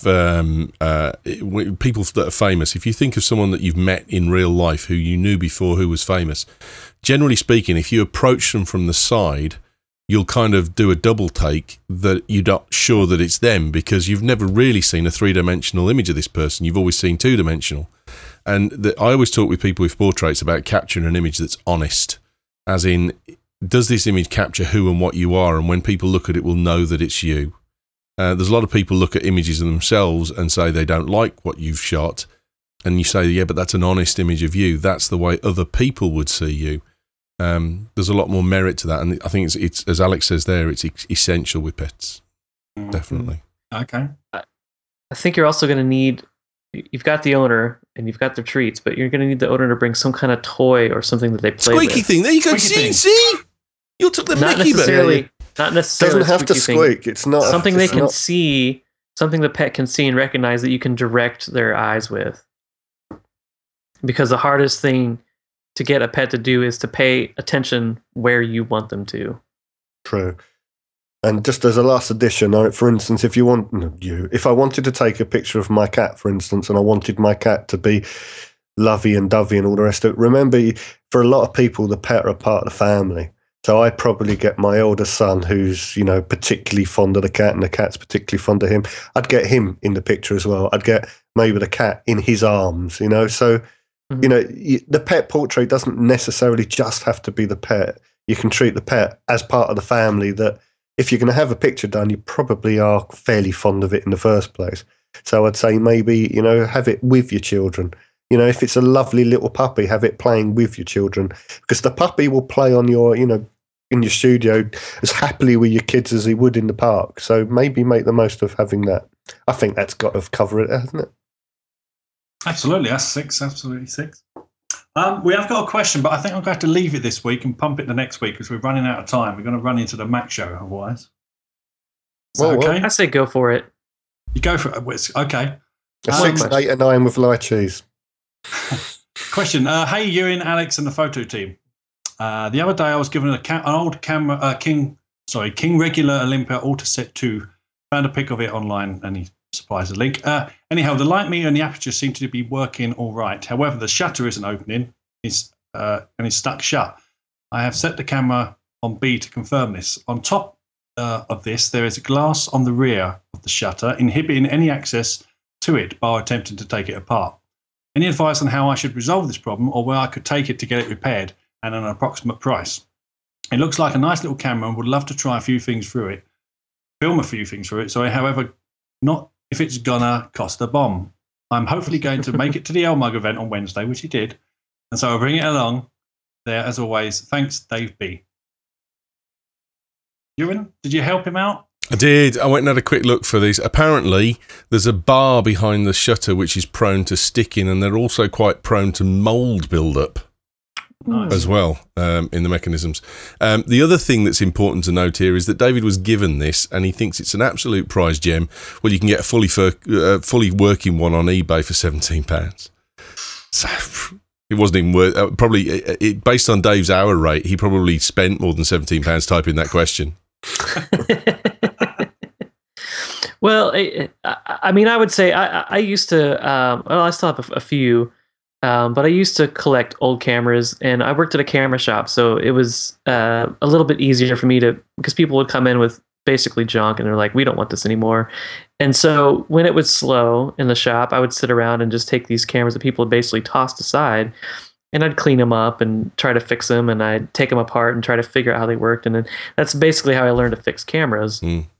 people that are famous. If you think of someone that you've met in real life who you knew before who was famous, generally speaking, if you approach them from the side, you'll kind of do a double take that you're not sure that it's them, because you've never really seen a 3-dimensional image of this person. You've always seen 2-dimensional. And I always talk with people with portraits about capturing an image that's honest, as in, does this image capture who and what you are? And when people look at it, will know that it's you. There's a lot of people look at images of themselves and say they don't like what you've shot, and you say, yeah, but that's an honest image of you. That's the way other people would see you. There's a lot more merit to that, and I think it's as Alex says there, it's essential with pets. Definitely. Okay. I think you're also going to need, you've got the owner and you've got their treats, but you're going to need the owner to bring some kind of toy or something that they play Squeaky with. thing. There you go. See? You took the mickey, but not necessarily. Doesn't have to squeak. It's not something they can see, something the pet can see and recognize that you can direct their eyes with. Because the hardest thing to get a pet to do is to pay attention where you want them to. True. And just as a last addition, for instance, if I wanted to take a picture of my cat, for instance, and I wanted my cat to be lovey and dovey and all the rest of it, remember, for a lot of people, the pet are a part of the family. So I'd probably get my older son, who's, particularly fond of the cat, and the cat's particularly fond of him. I'd get him in the picture as well. I'd get maybe the cat in his arms, So, the pet portrait doesn't necessarily just have to be the pet. You can treat the pet as part of the family, that if you're going to have a picture done, you probably are fairly fond of it in the first place. So I'd say maybe, have it with your children. If it's a lovely little puppy, have it playing with your children, because the puppy will play on your, in your studio as happily with your kids as he would in the park. So maybe make the most of having that. I think that's got to cover it, hasn't it? Absolutely. That's 6. Absolutely 6. We have got a question, but I think I'm going to have to leave it this week and pump it the next week because we're running out of time. We're going to run into the Mac show otherwise. Okay? I say go for it. You go for it. Okay. 6, 8, and 9 with light cheese. Question. Hey, Ewan, Alex, and the photo team. The other day I was given an old camera, King Regular Olympia Autoset 2. Found a pic of it online and he supplies a link. Anyhow, the light meter and the aperture seem to be working all right. However, the shutter isn't opening and it's stuck shut. I have set the camera on B to confirm this. On top of this, there is a glass on the rear of the shutter inhibiting any access to it by attempting to take it apart. Any advice on how I should resolve this problem or where I could take it to get it repaired and an approximate price? It looks like a nice little camera and would love to try a few things through it. Film a few things through it. So, however, not if it's gonna cost a bomb. I'm hopefully going to make it to the Elmug event on Wednesday, which he did. And so I'll bring it along there as always. Thanks, Dave B. Ewan, did you help him out? I did. I went and had a quick look for these. Apparently, there's a bar behind the shutter which is prone to sticking, and they're also quite prone to mould build-up. Nice. As well in the mechanisms. The other thing that's important to note here is that David was given this and he thinks it's an absolute prize gem. Well, you can get a fully working one on eBay for £17. So it wasn't even worth. Probably based on Dave's hour rate, he probably spent more than £17 typing that question. Well, I mean, I would say I used to. I still have a few. But I used to collect old cameras, and I worked at a camera shop, so it was a little bit easier for me because people would come in with basically junk, and they're like, we don't want this anymore. And so when it was slow in the shop, I would sit around and just take these cameras that people had basically tossed aside, and I'd clean them up and try to fix them, and I'd take them apart and try to figure out how they worked. And then that's basically how I learned to fix cameras.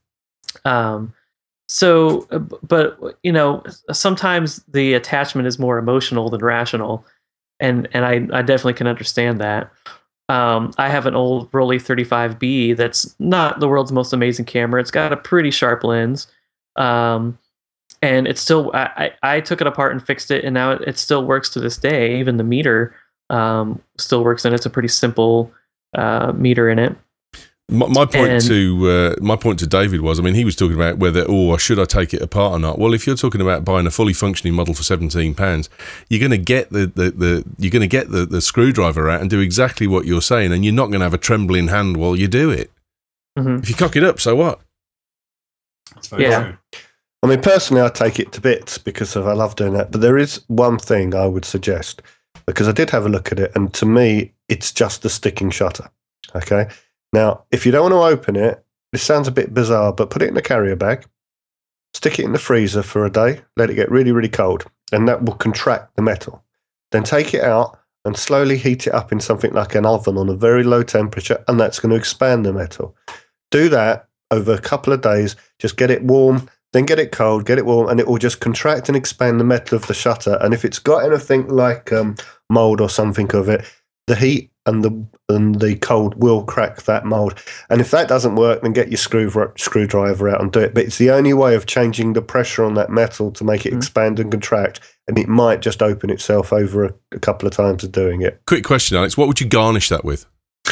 So, but sometimes the attachment is more emotional than rational, and I definitely can understand that. I have an old Rolly 35B that's not the world's most amazing camera. It's got a pretty sharp lens, and it's still. I took it apart and fixed it, and now it still works to this day. Even the meter still works, and it's a pretty simple meter in it. My point to David was, I mean, he was talking about whether, should I take it apart or not? Well, if you're talking about buying a fully functioning model for £17, you're going to get the screwdriver out and do exactly what you're saying, and you're not going to have a trembling hand while you do it. Mm-hmm. If you cock it up, so what? That's very true. I mean, personally, I take it to bits because I love doing that. But there is one thing I would suggest, because I did have a look at it, and to me, it's just the sticking shutter. Okay. Now, if you don't want to open it, this sounds a bit bizarre, but put it in a carrier bag, stick it in the freezer for a day, let it get really, really cold, and that will contract the metal. Then take it out and slowly heat it up in something like an oven on a very low temperature, and that's going to expand the metal. Do that over a couple of days, just get it warm, then get it cold, get it warm, and it will just contract and expand the metal of the shutter. And if it's got anything like mold or something of it, the heat and the cold will crack that mold. And if that doesn't work, then get your screwdriver out and do it. But it's the only way of changing the pressure on that metal to make it expand and contract. And it might just open itself over a couple of times of doing it. Quick question, Alex. What would you garnish that with?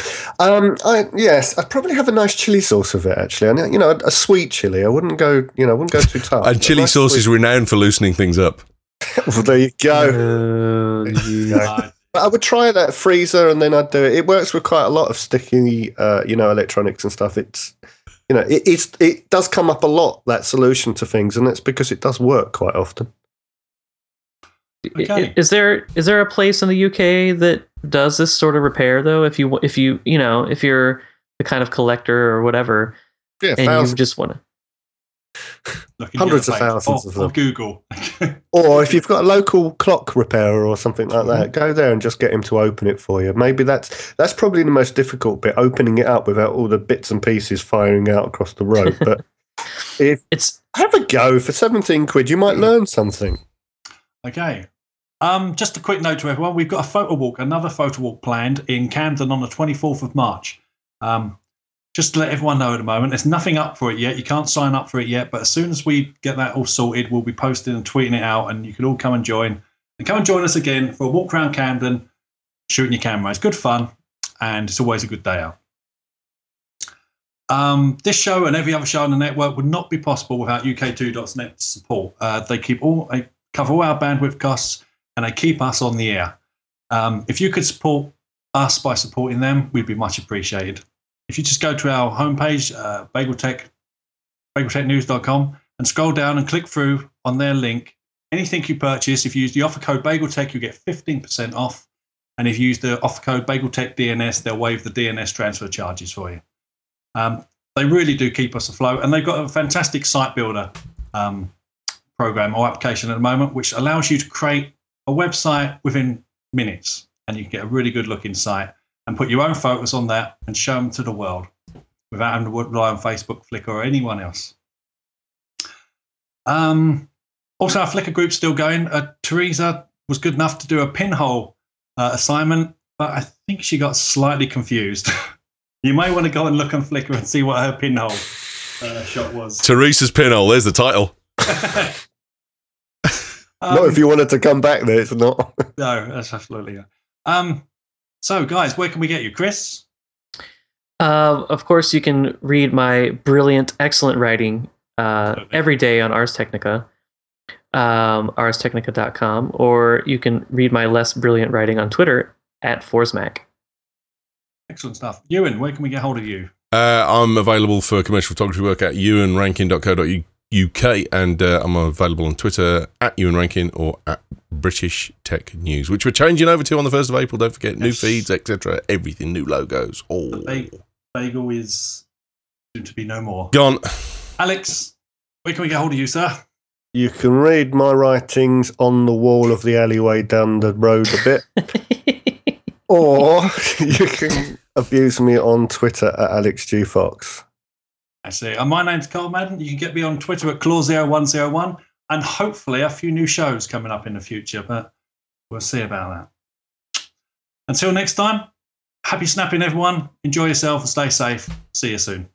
I'd probably have a nice chili sauce with it, actually. And, a sweet chili. I wouldn't go too tough. And chili sauce is renowned for loosening things up. Well, there you go. But I would try that freezer, and then I'd do it. It works with quite a lot of sticky, electronics and stuff. It's, it does come up a lot, that solution to things, and it's because it does work quite often. Okay. Is there a place in the UK that does this sort of repair though? If you're the kind of collector or whatever, and you just want to. Hundreds of thousands of them. Or Google. Or if you've got a local clock repairer or something like that, go there and just get him to open it for you. Maybe that's probably the most difficult bit, opening it up without all the bits and pieces firing out across the road. But Have a go for 17 quid. You might learn something. Okay. Just a quick note to everyone. We've got another photo walk planned in Camden on the 24th of March. Just to let everyone know at the moment, there's nothing up for it yet. You can't sign up for it yet, but as soon as we get that all sorted, we'll be posting and tweeting it out, and you can all come and join. And come and join us again for a walk around Camden, shooting your camera. It's good fun, and it's always a good day out. This show and every other show on the network would not be possible without UK2.net support. They cover all our bandwidth costs, and they keep us on the air. If you could support us by supporting them, we'd be much appreciated. If you just go to our homepage, BagelTechNews.com, and scroll down and click through on their link, anything you purchase, if you use the offer code BagelTech, you get 15% off. And if you use the offer code BagelTech DNS, they'll waive the DNS transfer charges for you. They really do keep us afloat, and they've got a fantastic site builder program or application at the moment, which allows you to create a website within minutes, and you can get a really good looking site and put your own photos on that and show them to the world without having to rely on Facebook, Flickr, or anyone else. Also, our Flickr group's still going. Teresa was good enough to do a pinhole assignment, but I think she got slightly confused. You may want to go and look on Flickr and see what her pinhole shot was. Teresa's pinhole, there's the title. Not if you wanted to come back there, it's not. No, that's absolutely. So, guys, where can we get you, Chris? Of course, you can read my brilliant, excellent writing every day on Ars Technica, arstechnica.com, or you can read my less brilliant writing on Twitter @ForsMac. Excellent stuff. Ewan, where can we get hold of you? I'm available for commercial photography work at ewanrankin.co.uk, and I'm available on Twitter @ewanrankin or @British Tech News, which we're changing over to on the 1st of April. Don't forget, new feeds, etc. Everything, new logos. Bagel is soon to be no more. Gone. Alex, where can we get hold of you, sir? You can read my writings on the wall of the alleyway down the road a bit. Or you can abuse me on Twitter @AlexGFox. I see. And my name's Carl Madden. You can get me on Twitter @Claw0101, and hopefully a few new shows coming up in the future, but we'll see about that. Until next time, happy snapping, everyone. Enjoy yourself and stay safe. See you soon.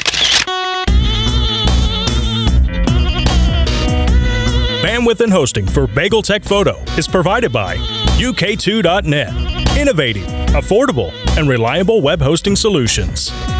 Bandwidth and hosting for BagelTech Photo is provided by UK2.net. Innovative, affordable, and reliable web hosting solutions.